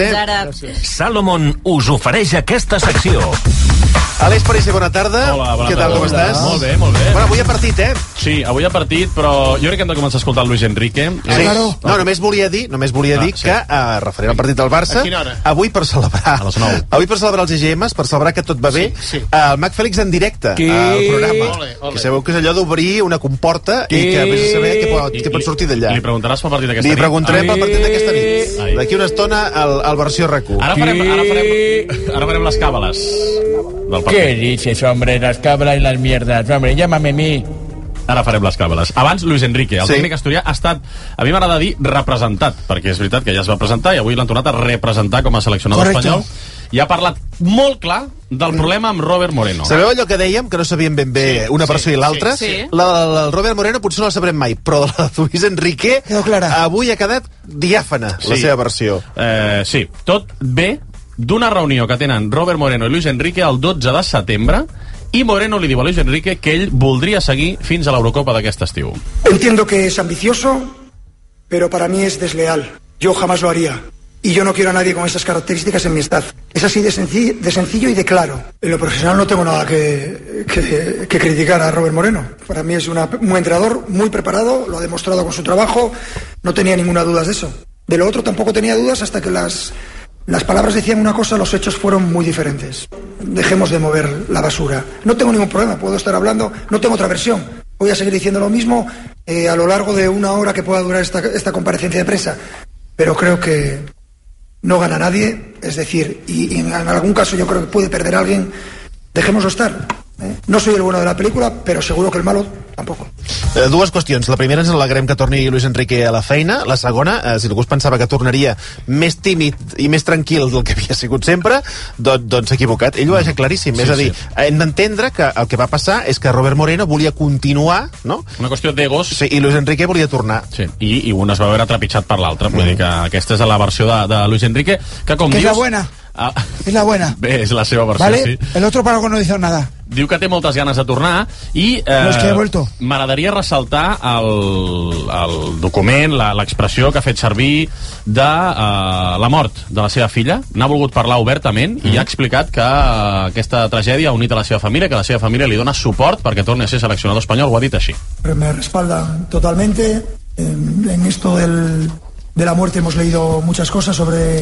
Salomon us ofereix aquesta secció. Àlex Parisi, bona tarda. Hola, bona Què tal, tarda. com estàs? Molt bé. Bueno, avui ha partit, Sí, avui ha partit, però jo crec que hem de començar a escoltar el Luis Enrique. Sí. No, només volia dir que, referent al partit del Barça, a quina hora? avui per celebrar... A les 9. Avui per celebrar els IGMs, per celebrar que tot va bé, el Mac Fèlix en directe al programa. Ole. Que sabeu que és allò d'obrir una comporta i que vés a saber què pot sortir d'allà. Li preguntaràs pel partit d'aquesta nit? Li preguntarem pel partit d'aquesta nit. D'aquí una estona, al versió RAC1. Ara farem les càbales del partit. ¿Qué dices, hombre? Las cabras y las mierdas. Hombre, llámame a mí. Ara farem les càbales. Abans, Luis Enrique, el tècnic asturià, ha estat, a mi m'agrada dir, representat, perquè és veritat que ja es va presentar i avui l'han tornat a representar com a seleccionador espanyol, i ha parlat molt clar del problema amb Robert Moreno. Sabeu allò que dèiem, que no sabíem ben bé una persona i l'altra? Sí. El Robert Moreno potser no la sabrem mai, però la de Luis Enrique avui ha quedat diàfana, la seva versió. Sí, tot ve d'una reunió que tenen Robert Moreno i Luis Enrique el 12 de setembre, i Moreno li diu a Luis Enrique que ell voldria seguir fins a l'Eurocopa d'aquest estiu. Entiendo que es ambicioso, pero para mí es desleal. Yo jamás lo haría. Y yo no quiero a nadie con esas características en mi staff. Es así de sencillo y de claro. En lo profesional no tengo nada que criticar a Robert Moreno. Para mí es un entrenador muy preparado, lo ha demostrado con su trabajo, no tenía ninguna duda de eso. De lo otro tampoco tenía dudas hasta que las palabras decían una cosa, los hechos fueron muy diferentes. Dejemos de mover la basura. No tengo ningún problema, puedo estar hablando, no tengo otra versión. Voy a seguir diciendo lo mismo a lo largo de una hora que pueda durar esta comparecencia de prensa. Pero creo que no gana nadie, es decir, y en algún caso yo creo que puede perder a alguien, dejémoslo estar. No soy el bueno de la pel·lícula, però seguro que el malo tampoc. Dues qüestions. La primera, ens alegrem que torni Luis Enrique a la feina. La segona, si algú es pensava que tornaria més tímid i més tranquil del que havia sigut sempre, doncs s'ha equivocat. Ell ho ha deixat claríssim. És a dir, hem d'entendre que el que va passar és que Robert Moreno volia continuar, no? Una qüestió d'egos. Sí, i Luis Enrique volia tornar. Sí, i un es va veure trepitjat per l'altre. Vull dir que aquesta és la versió de Luis Enrique, que com dius... És la buena. Es la buena. Bé, és la seva versió, ¿vale? Sí. El otro para algo no dice nada. Diu que té moltes ganes de tornar i no, es que he vuelto. M'agradaria ressaltar el document, l'expressió que ha fet servir de la mort de la seva filla. N'ha volgut parlar obertament i ha explicat que aquesta tragèdia ha unit a la seva família, que la seva família li dona suport perquè torni a ser seleccionador espanyol. Ho ha dit així. Me respaldan totalmente. En esto de la muerte hemos leído muchas cosas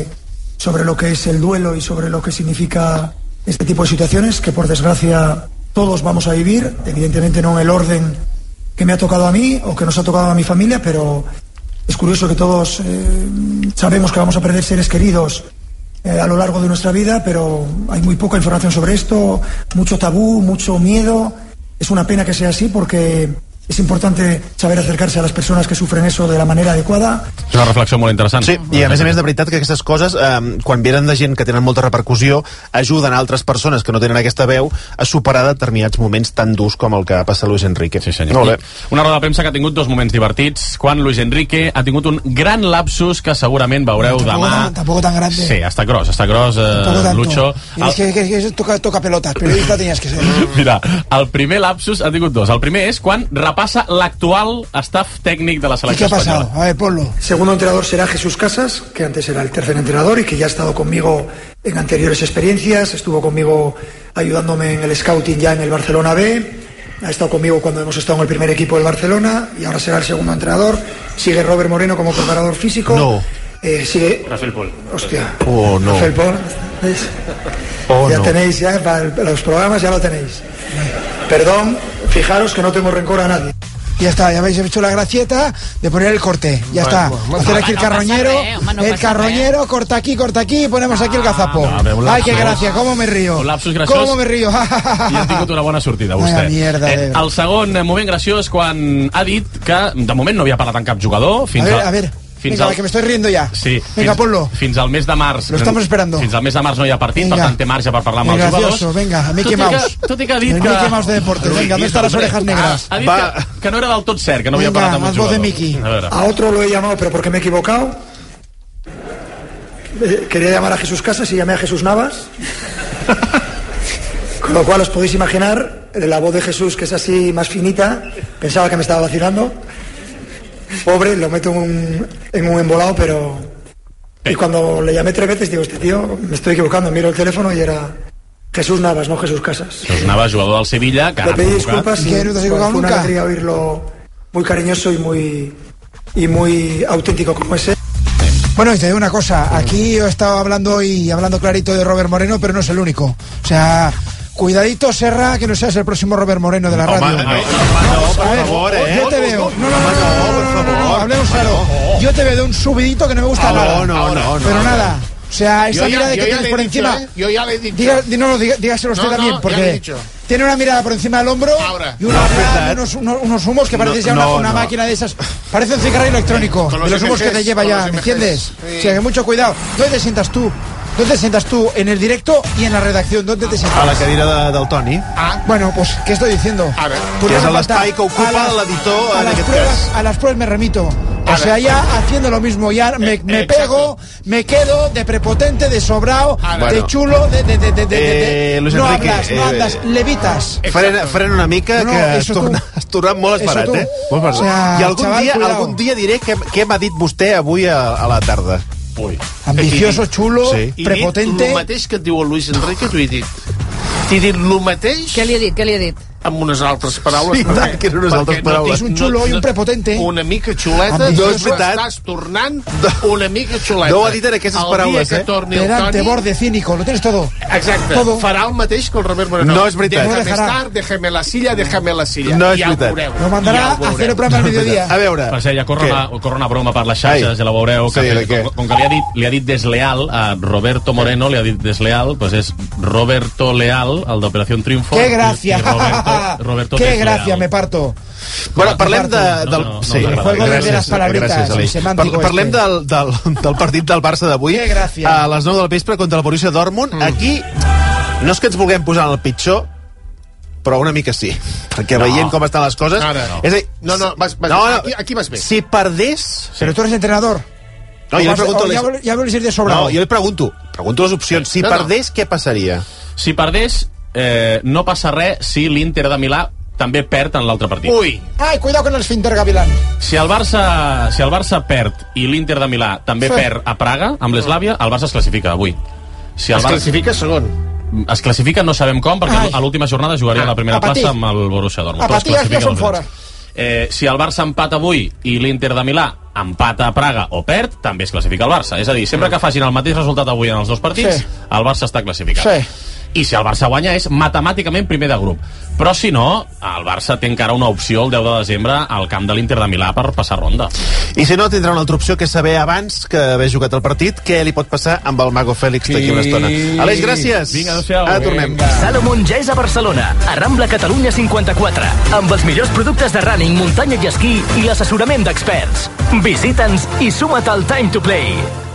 sobre lo que es el duelo y sobre lo que significa este tipo de situaciones que por desgracia todos vamos a vivir, evidentemente no en el orden que me ha tocado a mí o que nos ha tocado a mi familia, pero es curioso que todos sabemos que vamos a perder seres queridos a lo largo de nuestra vida, pero hay muy poca información sobre esto, mucho tabú, mucho miedo. Es una pena que sea así porque es importante saber acercarse a las personas que sufren eso de la manera adecuada. És una reflexió molt interessant. Sí, i a més, de veritat que aquestes coses, quan venen de gent que tenen molta repercussió, ajuden a altres persones que no tenen aquesta veu a superar determinats moments tan durs com el que ha passat Luis Enrique. Sí, senyor. Molt bé. Una roda de premsa que ha tingut dos moments divertits, quan Luis Enrique ha tingut un gran lapsus que segurament veureu demà. Tampoco tan grande. Sí, està gros, Lucho. Es que toca pelotas, periodista tenías que ser. Mira, el primer lapsus ha tingut dos. El primer és quan repassa l'actual staff tècnic de la selecció espanyola. ¿Qué ha pasado? A ver, ponlo. Segundo entrenador será Jesús Casas, que antes era el tercer entrenador y que ya ha estado conmigo en anteriores experiencias, estuvo conmigo ayudándome en el scouting ya en el Barcelona B, ha estado conmigo cuando hemos estado en el primer equipo del Barcelona y ahora será el segundo entrenador. Sigue Robert Moreno como preparador físico. No. Sigue Rafael Pol. Hostia. Oh, no. Rafael Pol. ¿Ves? Oh, ya no. tenéis, ya para los programas ya lo tenéis. Perdón, fijaros que no tengo rencor a nadie. Ya está, ya habéis hecho la gracieta de poner el corte. Ya está. Hacer aquí el carroñero. El carroñero, corta aquí y ponemos aquí el gazapo. Ay, qué gracia, cómo me río. Un lapsus graciós. Cómo me río. I ha tingut una bona sortida, vostè. Vaya mierda, el segon moment graciós quan ha dit que de moment no havia parlat amb cap jugador. A ver. Venga, que me estoy riendo ya. Sí, venga, ponlo. Fins al mes de març. Lo estamos esperando. Fins al mes de març no hi ha partit, venga. Per tant té marge per parlar amb els jugadors. Venga, Mickey Mouse. Tot i que ha dit el que... Mickey Mouse de deportes. Venga, ¿dónde están las orejas negras? Ha dit que no era del tot cert, que no havia parlat amb un jugador. De Mickey. A otro lo he llamado, pero porque me he equivocado. quería llamar a Jesús Casas y llamé a Jesús Navas. Con lo cual os podéis imaginar, la voz de Jesús, que es así más finita, pensaba que me estaba vacilando. Pobre, lo meto en un embolado, pero... Y cuando le llamé 3 veces, digo, este tío, me estoy equivocando, miro el teléfono y era Jesús Navas, no Jesús Casas. Jesús Navas, jugador del Sevilla, que le pedí disculpas y no te has equivocado nunca. Fue una alegría oírlo, muy cariñoso y muy auténtico como ese. Bueno, y te digo una cosa, aquí yo he estado hablando clarito de Robert Moreno, pero no es el único. O sea, cuidadito, Serra, que no seas el próximo Robert Moreno de la radio. No, por favor, yo te veo. No, hablemos claro. Yo te veo de un subidito que no me gusta nada. No. Pero nada. O sea, esa mirada que tienes por encima. Yo ya le he dicho. Dígaselo usted también, porque tiene una mirada por encima del hombro y unos humos que parece ya una máquina de esas. Parece un cigarrillo electrónico, de los humos que te lleva ya, ¿me entiendes? O sea, que mucho cuidado. ¿Dónde te sientas tú? ¿Dónde te sientas tú? En el directo y en la redacción. ¿Dónde te sientas? A la cadira del Toni. Bueno, pues, ¿qué estoy diciendo? Que és l'espai que ocupa l'editor en aquest cas. A las pruebas me remito. O sea, ya haciendo lo mismo, ya me pego, me quedo de prepotente, de sobrao, de chulo, no hablas, no andas, levitas. Frena una mica, que has tornat molt esperat, eh? O sea, I algun dia diré què m'ha dit vostè avui a la tarda. Ambicioso, chulo, prepotente. I el mateix que et diu el Luis Enrique, t'ho he dit. T'he dit el mateix... Què li ha dit? Amb unes altres paraules. Sí, que eren unes altres paraules. És un xulo i un prepotente. Una mica xuleta. No és veritat. Estàs tornant una mica xuleta. No ho ha dit en aquestes paraules, eh? Pedante, borde, cínico, lo tienes todo. Exacte. Todo. Farà el mateix que el Robert Moreno. No és veritat. Déjame estar, déjame la silla, déjame la silla. No és veritat. Lo mandarà a hacer el programa al mediodía. A veure... Per cert, ja corre una broma per les xarxes, ja la veureu, que com que li ha dit desleal a Roberto Moreno, li ha dit desleal, pues és Roberto Leal, el d'Operació Triunfo. ¡Qué gracia! Roberto ¡Qué gracia, me parto! Bueno, parlem del... Sí, el juego de las palabritas, el semántico. Parlem del partit del Barça d'avui a les 9 del vespre contra el Borussia Dortmund. Aquí no és que ens vulguem posar en el pitjor, però una mica sí, perquè veient com estan les coses... És a dir, aquí vas bé. Si perdés... Però tu eres entrenador. No, jo li pregunto... Ja vols ir de sobrado. No, jo li pregunto les opcions. Si perdés, què passaria? Si perdés, no passa res si l'Inter de Milà també perd en l'altre partit. Ui! Ai, cuidado con el Finter Gavilán. Si el Barça perd i l'Inter de Milà també perd a Praga, amb l'Eslàvia, el Barça es classifica avui. Si el classifica segon. Es classifica, no sabem com, perquè a l'última jornada jugaria a la primera plaça amb el Borussia Dortmund. A patir ja són fora. Si el Barça empata avui i l'Inter de Milà empata a Praga o perd, també es classifica el Barça. És a dir, sempre que facin el mateix resultat avui en els dos partits, el Barça està classificat. I si el Barça guanya és matemàticament primer de grup. Però si no, el Barça té encara una opció el 10 de desembre al camp de l'Inter de Milà per passar ronda. I si no, tindrà una altra opció, que és saber abans que haver jugat el partit què li pot passar amb el Mago Fèlix d'aquí una estona. Aleix, gràcies. Vinga, adéu-siau. Ara tornem. Salomon ja és a Barcelona, a Rambla Catalunya 54, amb els millors productes de running, muntanya i esquí i l'assessorament d'experts. Visita'ns i suma't al Time to Play.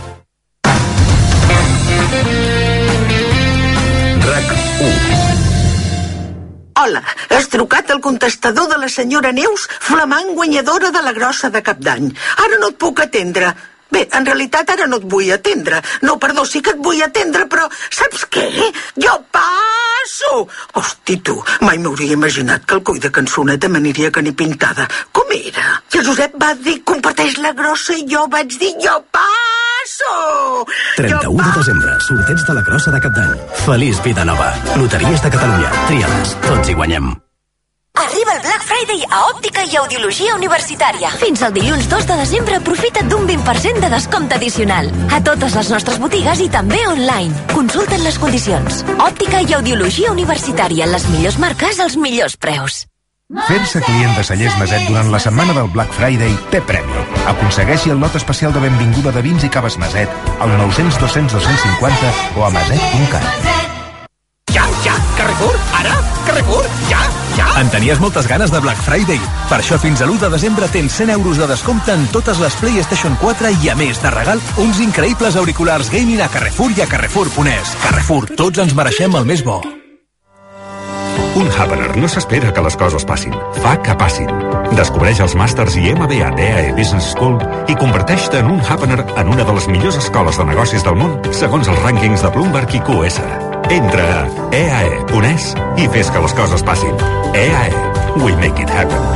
Hola, has trucat al contestador de la senyora Neus, flamant guanyadora de la grossa de Cap d'Any. Ara no et puc atendre. Bé, en realitat ara no et vull atendre. No, perdó, sí que et vull atendre, però saps què? Jo passo! Hosti, tu, mai m'hauria imaginat que el coi de cançoneta m'aniria que ni pintada. Com era? I el Josep va dir, comparteix la grossa, i jo vaig dir, jo passo! 31 de desembre, sorteig de la grossa de Cap d'Any. Feliç vida nova. Loteries de Catalunya. Tria-les. Tots hi guanyem. Arriba el Black Friday a Òptica i Audiologia Universitària. Fins al dilluns 2 de desembre aprofita't d'un 20% de descompte addicional a totes les nostres botigues i també online. Consulta'n les condicions. Òptica i Audiologia Universitària, les millors marques als millors preus. Fer-se client de Cellers Maset durant la setmana del Black Friday té premi. Aconsegueixi el lot especial de benvinguda de vins i caves Maset al 900 200 250 o a maset.cat. Ja, Carrefour, ara? Carrefour, ja. En tenies moltes ganes de Black Friday. Per això fins a l'1 de desembre tens 100 euros de descompte en totes les PlayStation 4 i, a més, de regal, uns increïbles auriculars gaming a Carrefour i a Carrefour.es. Carrefour, tots ens mereixem el més bo. Un Happener no s'espera que les coses passin, fa que passin. Descobreix els màsters i MBA d'EAE Business School i converteix-te en un Happener en una de les millors escoles de negocis del món segons els rànquings de Bloomberg i QS. Entra a eae.es i fes que les coses passin. EAE. We make it happen.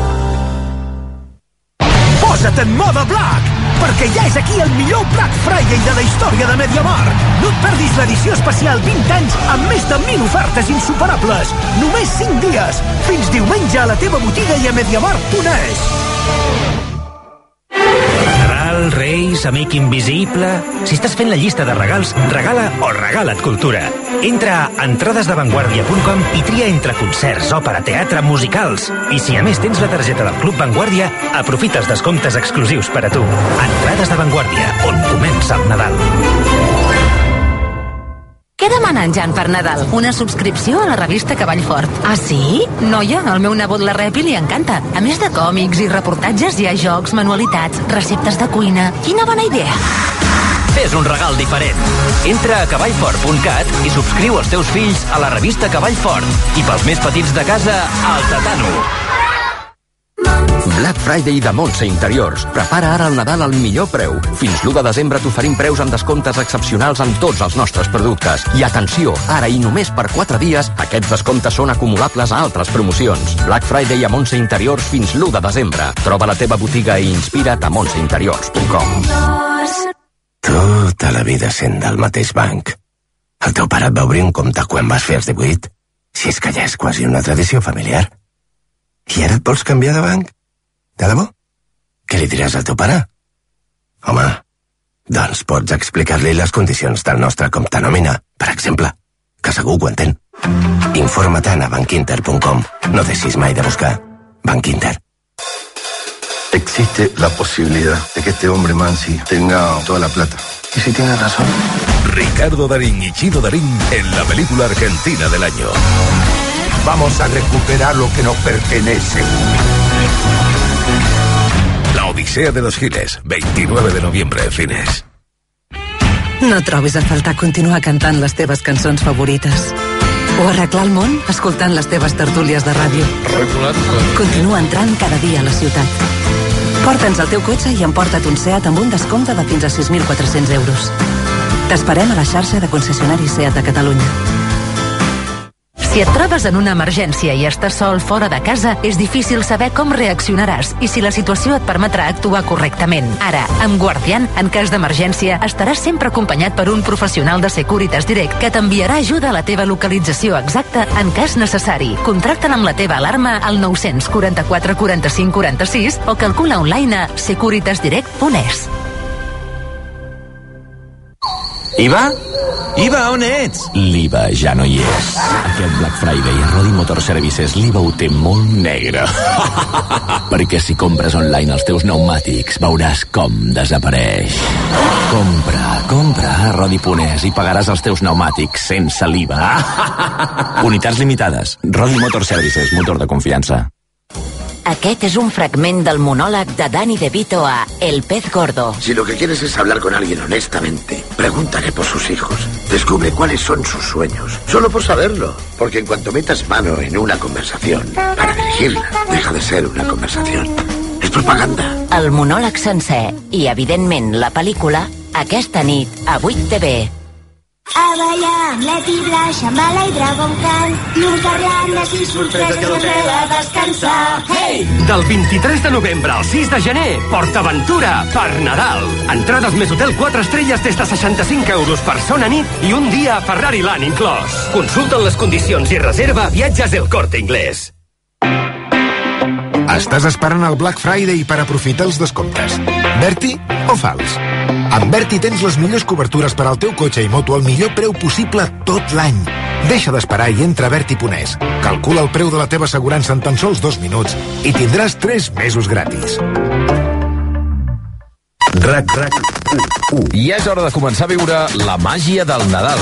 Posa't en mode Black, perquè ja és aquí el millor Black Friday de la història de MediaMarkt. No et perdis l'edició especial 20 anys amb més de 1.000 ofertes insuperables. Només 5 dies. Fins diumenge a la teva botiga i a MediaMarkt.es. Nadal, Reis, amic invisible... Si estàs fent la llista de regals, regala o regala't cultura. Entra a entradesdevanguardia.com i tria entre concerts, òpera, teatre, musicals. I si a més tens la targeta del Club Vanguardia, aprofita els descomptes exclusius per a tu. Entrades de Vanguardia, on comença el Nadal. Què demana en Jan per Nadal? Una subscripció a la revista Cavall Fort. Ah, sí? Noia, al meu nebot la rep i li encanta. A més de còmics i reportatges, hi ha jocs, manualitats, receptes de cuina. Quina bona idea! Fes un regal diferent. Entra a cavallfort.cat i subscriu els teus fills a la revista Cavall Fort. I pels més petits de casa, al Tatano. Black Friday de Montse Interiors. Prepara ara el Nadal al millor preu. Fins l'1 de desembre t'oferim preus amb descomptes excepcionals en tots els nostres productes. I atenció, ara i només per 4 dies, aquests descomptes són acumulables a altres promocions. Black Friday a Montse Interiors fins l'1 de desembre. Troba la teva botiga i inspira't a montseinteriors.com. Tota la vida sent del mateix banc. El teu pare et va obrir un compte quan vas fer els 18? Si és que ja és quasi una tradició familiar. I ara et vols canviar de banc? De debò? Què li diràs al teu pare? Home, doncs pots explicar-li les condicions del nostre compte nòmina, per exemple, que segur ho entén. Informa-te'n a bankinter.com. No deixis mai de buscar. Bankinter. Existe la posibilidad de que este hombre Mansi tenga toda la plata. ¿Y si tiene razón? Ricardo Darín y Chino Darín en la película argentina del año. Vamos a recuperar lo que nos pertenece. La Odisea de los Giles, 29 de noviembre en cines. No trobis a faltar continuar cantant les teves cançons favorites. O arreglar el món escoltant les teves tertúlies de ràdio. Continua entrant cada dia a la ciutat. Porta'ns el teu cotxe i emporta't un SEAT amb un descompte de fins a 6.400 euros. T'esperem a la xarxa de concessionaris SEAT de Catalunya. Si et trobes en una emergència i estàs sol fora de casa, és difícil saber com reaccionaràs i si la situació et permetrà actuar correctament. Ara, amb Guardian, en cas d'emergència, estaràs sempre acompanyat per un professional de Securitas Direct que t'enviarà ajuda a la teva localització exacta en cas necessari. Contracta'n amb la teva alarma al 944 45 46 o calcula online a securitasdirect.es. Iva? Iva, on ets? L'IVA ja no hi és. Aquest Black Friday a Rodi Motor Services l'IVA ho té molt negre. Perquè si compres online els teus pneumàtics veuràs com desapareix. Compra a Rodi.es i pagaràs els teus pneumàtics sense l'IVA. Unitats limitades. Rodi Motor Services, motor de confiança. Aquest és un fragment del monòleg de Danny DeVito a El Pez Gordo. Si lo que quieres es hablar con alguien honestamente, pregúntale por sus hijos. Descubre cuáles son sus sueños. Solo por saberlo. Porque en cuanto metas mano en una conversación, para dirigirla, deja de ser una conversación. És propaganda. El monòleg sencer i, evidentment, la pel·lícula aquesta nit a 8TV. A ballar amb Leti Blanc, Xambala i Dragon Khan, llums garlandes i sorpreses que no ve a descansar. Hey! Del 23 de novembre al 6 de gener, PortAventura per Nadal. Entrades més hotel 4 estrelles des de 65 euros per zona nit i un dia a Ferrari Land inclòs. Consulta les condicions i reserva a Viatges El Corte Inglés. Estàs esperant el Black Friday per aprofitar els descomptes. Berti o fals? Amb Berti tens les millors cobertures per al teu cotxe i moto al millor preu possible tot l'any. Deixa d'esperar i entra a Berti.es. Calcula el preu de la teva assegurança en tan sols 2 minuts i tindràs 3 mesos gratis. RAC1. I és hora de començar a viure la màgia del Nadal.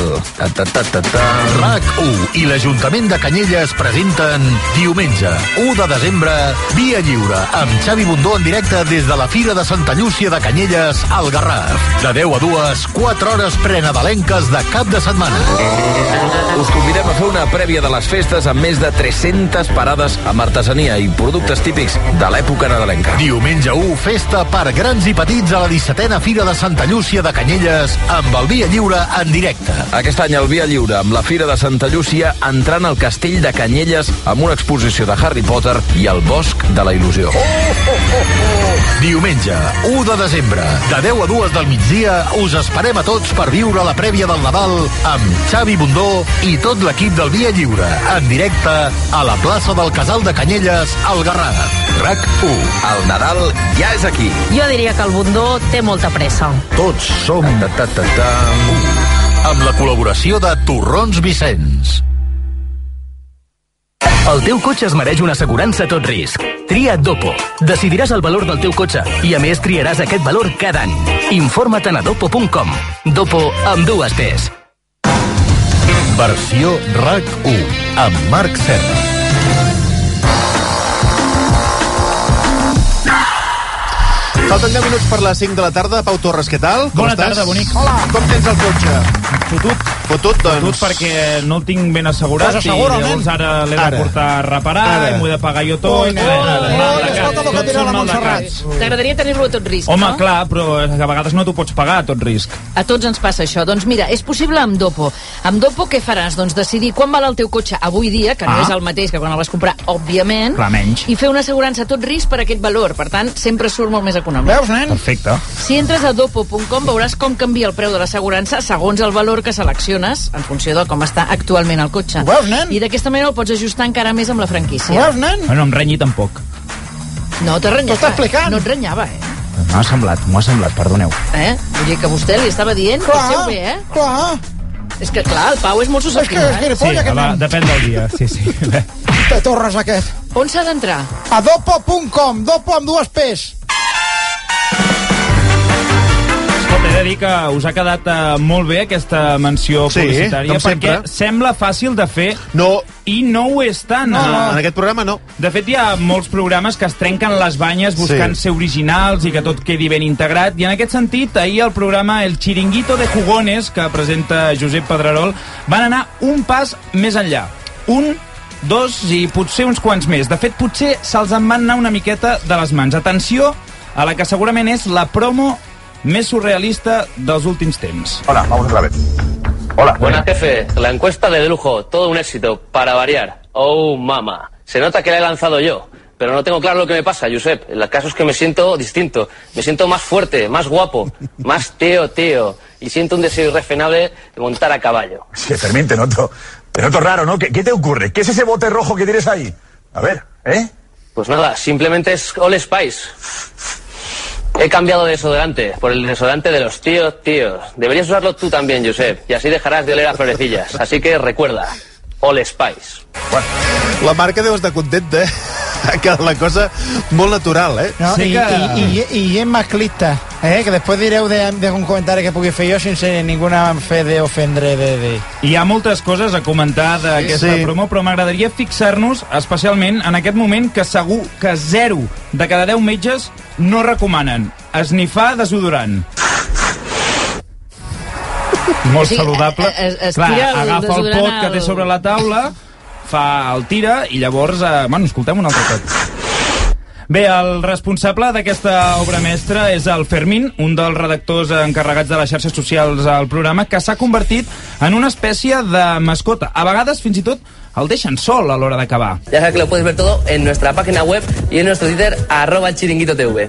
RAC1 i l'Ajuntament de Canyelles presenten diumenge, 1 de desembre, Via Lliure, amb Xavi Bundó en directe des de la Fira de Santa Llúcia de Canyelles al Garraf. De 10 a 2, 4 hores prenadalenques de cap de setmana. Us convidem a fer una prèvia de les festes amb més de 300 parades amb artesania i productes típics de l'època nadalenca. Diumenge 1, festa per grans i petits a la 17a Fira de Santa Llúcia de Canyelles amb el Via Lliure en directe. Aquest any el Via Lliure amb la Fira de Santa Llúcia entrant al castell de Canyelles amb una exposició de Harry Potter i el Bosc de la Il·lusió. Diumenge, 1 de desembre, de 10 a 2 del migdia, us esperem a tots per viure la prèvia del Nadal amb Xavi Bundó i tot l'equip del Via Lliure en directe a la plaça del Casal de Canyelles al Garraf. RAC1. El Nadal ja és aquí. Jo diria que el Bundó té molta pressa. Tots som amb la col·laboració de Torrons Vicenç. El teu cotxe es mereix una assegurança a tot risc. Tria Dopo. Decidiràs el valor del teu cotxe i, a més, triaràs aquest valor cada any. Informa't a dopo.com. Dopo amb 2 P's. Versió RAC1 amb Marc Serra. Falten 10 minuts per les 5 de la tarda. Pau Torres, què tal? Bona tarda, bonic. Hola. Com tens el cotxe? Fotut. Fotut, doncs. Fotut perquè no el tinc ben assegurat i llavors ara l'he de portar a reparar i m'ho he de pagar jo tot. T'agradaria tenir-lo a tot risc, home, no? clar, però a vegades no t'ho pots pagar a tot risc. A tots ens passa això. Doncs mira, és possible amb Dopo. Amb Dopo què faràs? Doncs decidir quan val el teu cotxe avui dia, que no és el mateix que quan el vas comprar, òbviament, clar, menys. I fer una assegurança a tot risc per aquest valor. Per tant, sempre surt molt més econòmic. Veus, nen? Perfecte. Si entres a dopo.com veuràs com canvia el preu de l'assegurança segons el valor que selecciones en funció de com està actualment el cotxe. Ho veus, nen? I d'aquesta manera el pots ajustar encara més amb la franquícia. Ho veus, nen? No em renyi tampoc. No t'ha renyat. T'ho està explicant. No et renyava, M'ho ha semblat, perdoneu. Vull dir que vostè li estava dient que el seu bé, Clar. És que clar, el Pau és molt susceptible. Sí, depèn del dia. Sí. Te torres aquest. On s'ha d'entrar? A dopo.com. Dopo amb 2 P's. He de dir que us ha quedat molt bé aquesta menció publicitària, perquè sembla fàcil de fer i no ho és tant. No, en aquest programa no. De fet, hi ha molts programes que es trenquen les banyes buscant ser originals i que tot quedi ben integrat, i en aquest sentit, ahir el programa El Chiringuito de Jugones, que presenta Josep Pedrerol, van anar un pas més enllà. 1, 2 i potser uns quants més. De fet, potser se'ls en van anar una miqueta de les mans. Atenció a la que segurament és la promo més surrealista dels últims temps. Hola, vamos otra vez. Hola. Buenas, jefe. La encuesta de lujo, todo un éxito, para variar. Oh, mama. Se nota que la he lanzado yo, pero no tengo claro lo que me pasa, Josep. El caso es que me siento distinto. Me siento más fuerte, más guapo, más tío. Y siento un deseo irrefrenable de montar a caballo. Sí, Fermín, te noto raro, ¿no? ¿Qué te ocurre? ¿Qué es ese bote rojo que tienes ahí? A ver, Pues nada, simplemente es All Spice. He cambiado de desodorante por el desodorante de los tíos. Deberías usarlo tú también, Josep, y así dejarás de oler a florecillas. Así que recuerda, All Spice. Bueno, la marca deu estar contenta, que la cosa molt natural, No, sí i és masclista, que després direu d'un comentari que pugui fer jo sense ninguna fe d'ofendre. Hi ha moltes coses a comentar d'aquesta promo, però m'agradaria fixar-nos especialment en aquest moment que segur que 0 de cada 10 metges no recomanen esnifar desodorant. Molt saludable. Clar, agafa el pot que té sobre la taula, el tira i llavors... escoltem un altre cop. Bé, el responsable d'aquesta obra mestra és el Fermín, un dels redactors encarregats de les xarxes socials al programa, que s'ha convertit en una espècie de mascota. A vegades, fins i tot, el deixen sol a l'hora d'acabar. Ya sabes que lo puedes ver todo en nuestra página web y en nuestro Twitter, @chiringuitotv.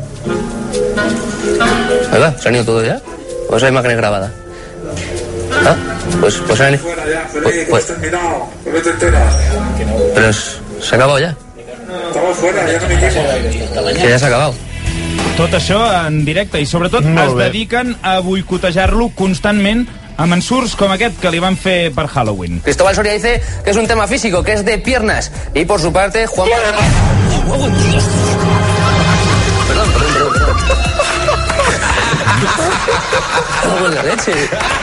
¿Verdad? ¿Se han ido todo ya? ¿O esa imagen es grabada? ¿Ah? Pues han... Pues terminado, no te enteras. Pero se ha acabado ya. Estamos fuera, ya no me llevo. Que ja s'ha acabat. Tot això en directe i sobretot es dediquen a boicotejar-lo constantment amb ensurts com aquest que li van fer per Halloween. Cristóbal Soria dice que es un tema físico, que es de piernas. Y por su parte, Juan... Perdón. Buena leche.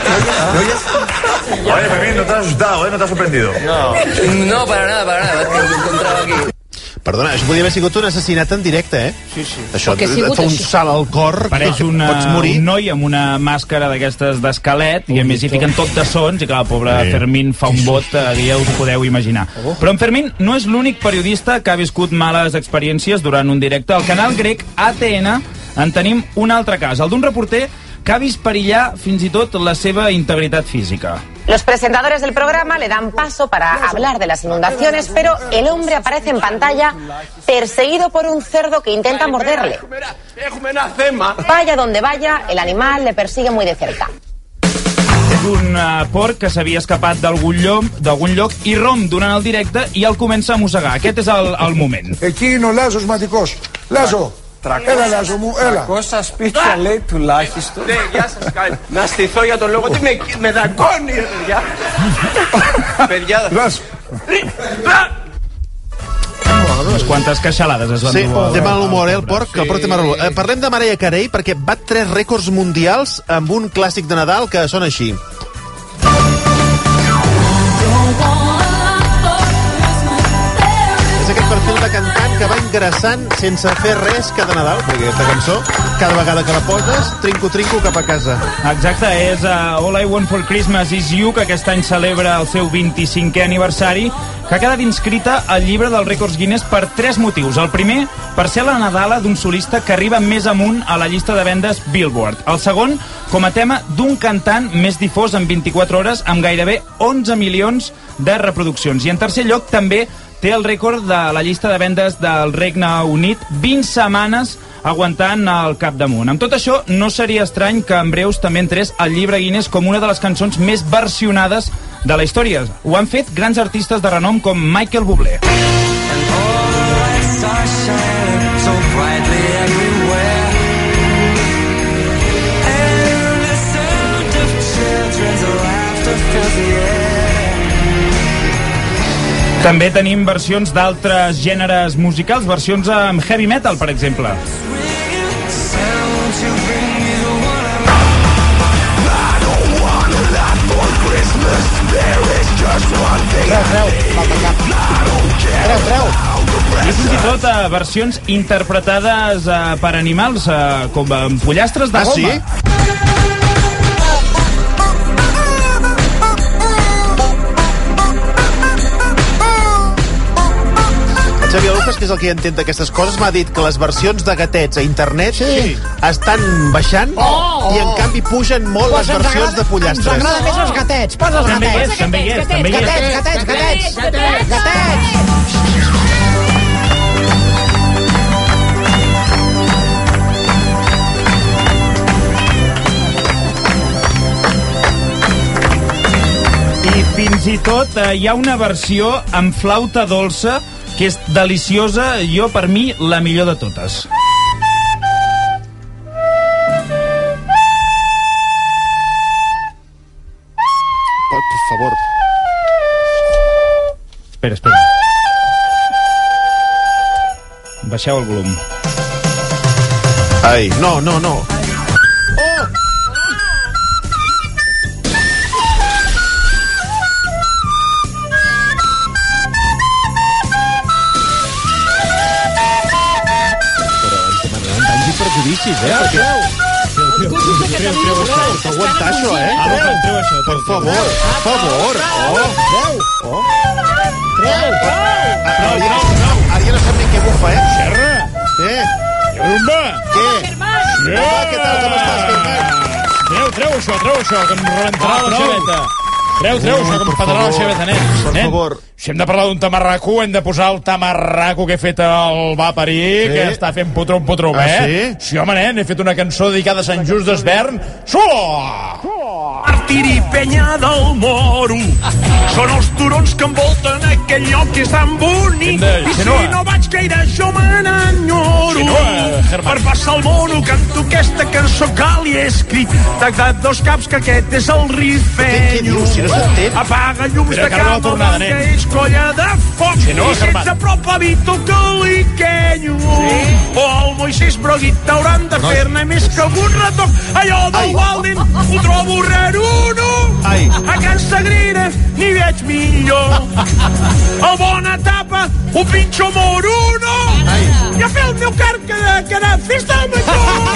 Oye, Fermín, no te has asustado, ¿eh? No te has sorprendido. No, para nada. Me he encontrado aquí. Perdona, això podria haver sigut un assassinat en directe, eh? Sí. Això et fa un salt al cor. Pareix un noi amb una màscara d'aquestes d'esquelet i a més hi fiquen tot de sons i clar, el pobre Fermín fa un bot, ja us ho podeu imaginar. Però en Fermín no és l'únic periodista que ha viscut males experiències durant un directe. Al canal grec ATN en tenim un altre cas, el d'un reporter que ha vist perillar fins i tot la seva integritat física. Los presentadores del programa le dan paso para hablar de las inundaciones, pero el hombre aparece en pantalla perseguido por un cerdo que intenta morderle. Vaya donde vaya, el animal le persigue muy de cerca. És un porc que s'havia escapat d'algun lloc i romp durant el directe i el comença a mossegar. Aquest és el moment. Εκεί είναι ο Λάζος Ματικός. Λάζο. Έλα Λάζο μου, έλα. 300 σπίτια λέει τουλάχιστον. Ναι, γεια σας, καλή. Να στηθώ για τον λόγο ότι με δαγκώνει, παιδιά. Παιδιά, Λάζο. Unes quantes queixalades es van dur. Sí, té mal humor, el porc té mal humor. Parlem de Mariah Carey perquè bat 3 rècords mundials amb un clàssic de Nadal que sona així. És aquest perfil de cantant que va ingressant sense fer res cada Nadal, perquè aquesta cançó, cada vegada que la poses, trinco cap a casa. Exacte, és All I Want for Christmas Is You, que aquest any celebra el seu 25è aniversari, que ha quedat inscrita al llibre dels rècords Guinness per 3 motius. El primer, per ser la Nadala d'un solista que arriba més amunt a la llista de vendes Billboard. El segon, com a tema d'un cantant més difós en 24 hores, amb gairebé 11 milions de reproduccions. I en tercer lloc, també té el rècord de la llista de vendes del Regne Unit, 20 setmanes aguantant el capdamunt. Amb tot això, no seria estrany que en breus també entrés al llibre Guinness com una de les cançons més versionades de la història. Ho han fet grans artistes de renom com Michael Bublé. També tenim versions d'altres gèneres musicals, versions amb heavy metal, per exemple. Treu. I fins i tot versions interpretades per animals, com amb pollastres de goma. Sí? Xavier Lucas, que és el que entén d'aquestes coses, m'ha dit que les versions de gatets a internet estan baixant i en canvi pugen molt les versions de pollastres. Ens agrada més els gatets. Posa els gatets. També hi és. Gatets. I fins i tot hi ha una versió amb flauta dolça que és deliciosa, per mi, la millor de totes. Per favor. Espera. Baixeu el volum. Ai, no. Aguantar això, per favor. Ara ja no sap ni què bufa, Serra. Què? Què? Què tal, com estàs, Fermín? Treu això, que em rebentarà la xaveta. Treu això, que em petarà la xaveta, nen. Per favor. Si hem de parlar d'un tamarraco, hem de posar el tamarraco que he fet al Va Parir, que està fent putrum, sí? Sí, home, nen, he fet una cançó dedicada a Sant Just d'Esvern. Sula! Tiri i Penya del Moro. Són els turons que envolten aquell lloc que és tan bonic. I si no vaig gaire jo me n'enyoro. Per passar el mono canto aquesta cançó que li he escrit. Tac dos caps que aquest és el rifenyo. Apaga llums de cama que és colla de foc. I si ets a prop Vito Caliquenyo o el Moisés Broguit hauran de fer-ne més que algun retoc. Allò del Walden ho trobo raruno. A Can Sagrera n'hi veig millor. El Bona Tapa ho pinxo moruno. I a fer el meu car que de festa major.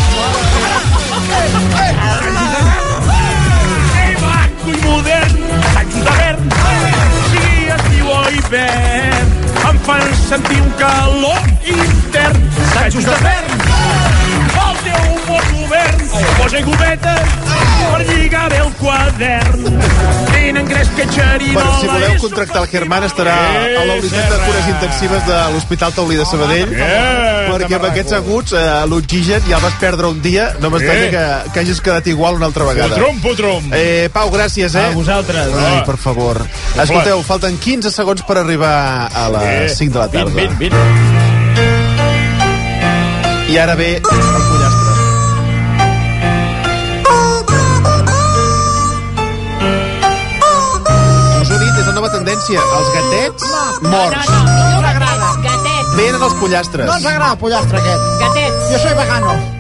Ei, blanco i modern, assajos d'hivern, sigui estiu o hivern, em fan sentir un calor intern. Assajos d'hivern, el teu bon govern, posa gometes per lligar bé el quadern. Tenen gres que xerinola. Bueno, si voleu contractar el Germán estarà a la unitat de cures intensives de l'Hospital Taulí de Sabadell, perquè amb aquests aguts l'oxigen ja el vas perdre un dia, no m'estranya que hagis quedat igual una altra vegada. Potrom. Pau, gràcies, A vosaltres. Ai, per favor. Escolteu, falten 15 segons per arribar a les 5 de la tarda. 20. I ara ve el pollastre. Us ho he dit, és la nova tendència. Els gatets morts. No ens agrada. Venen els pollastres. No ens agrada el pollastre aquest. Gatets. Jo soy vegano.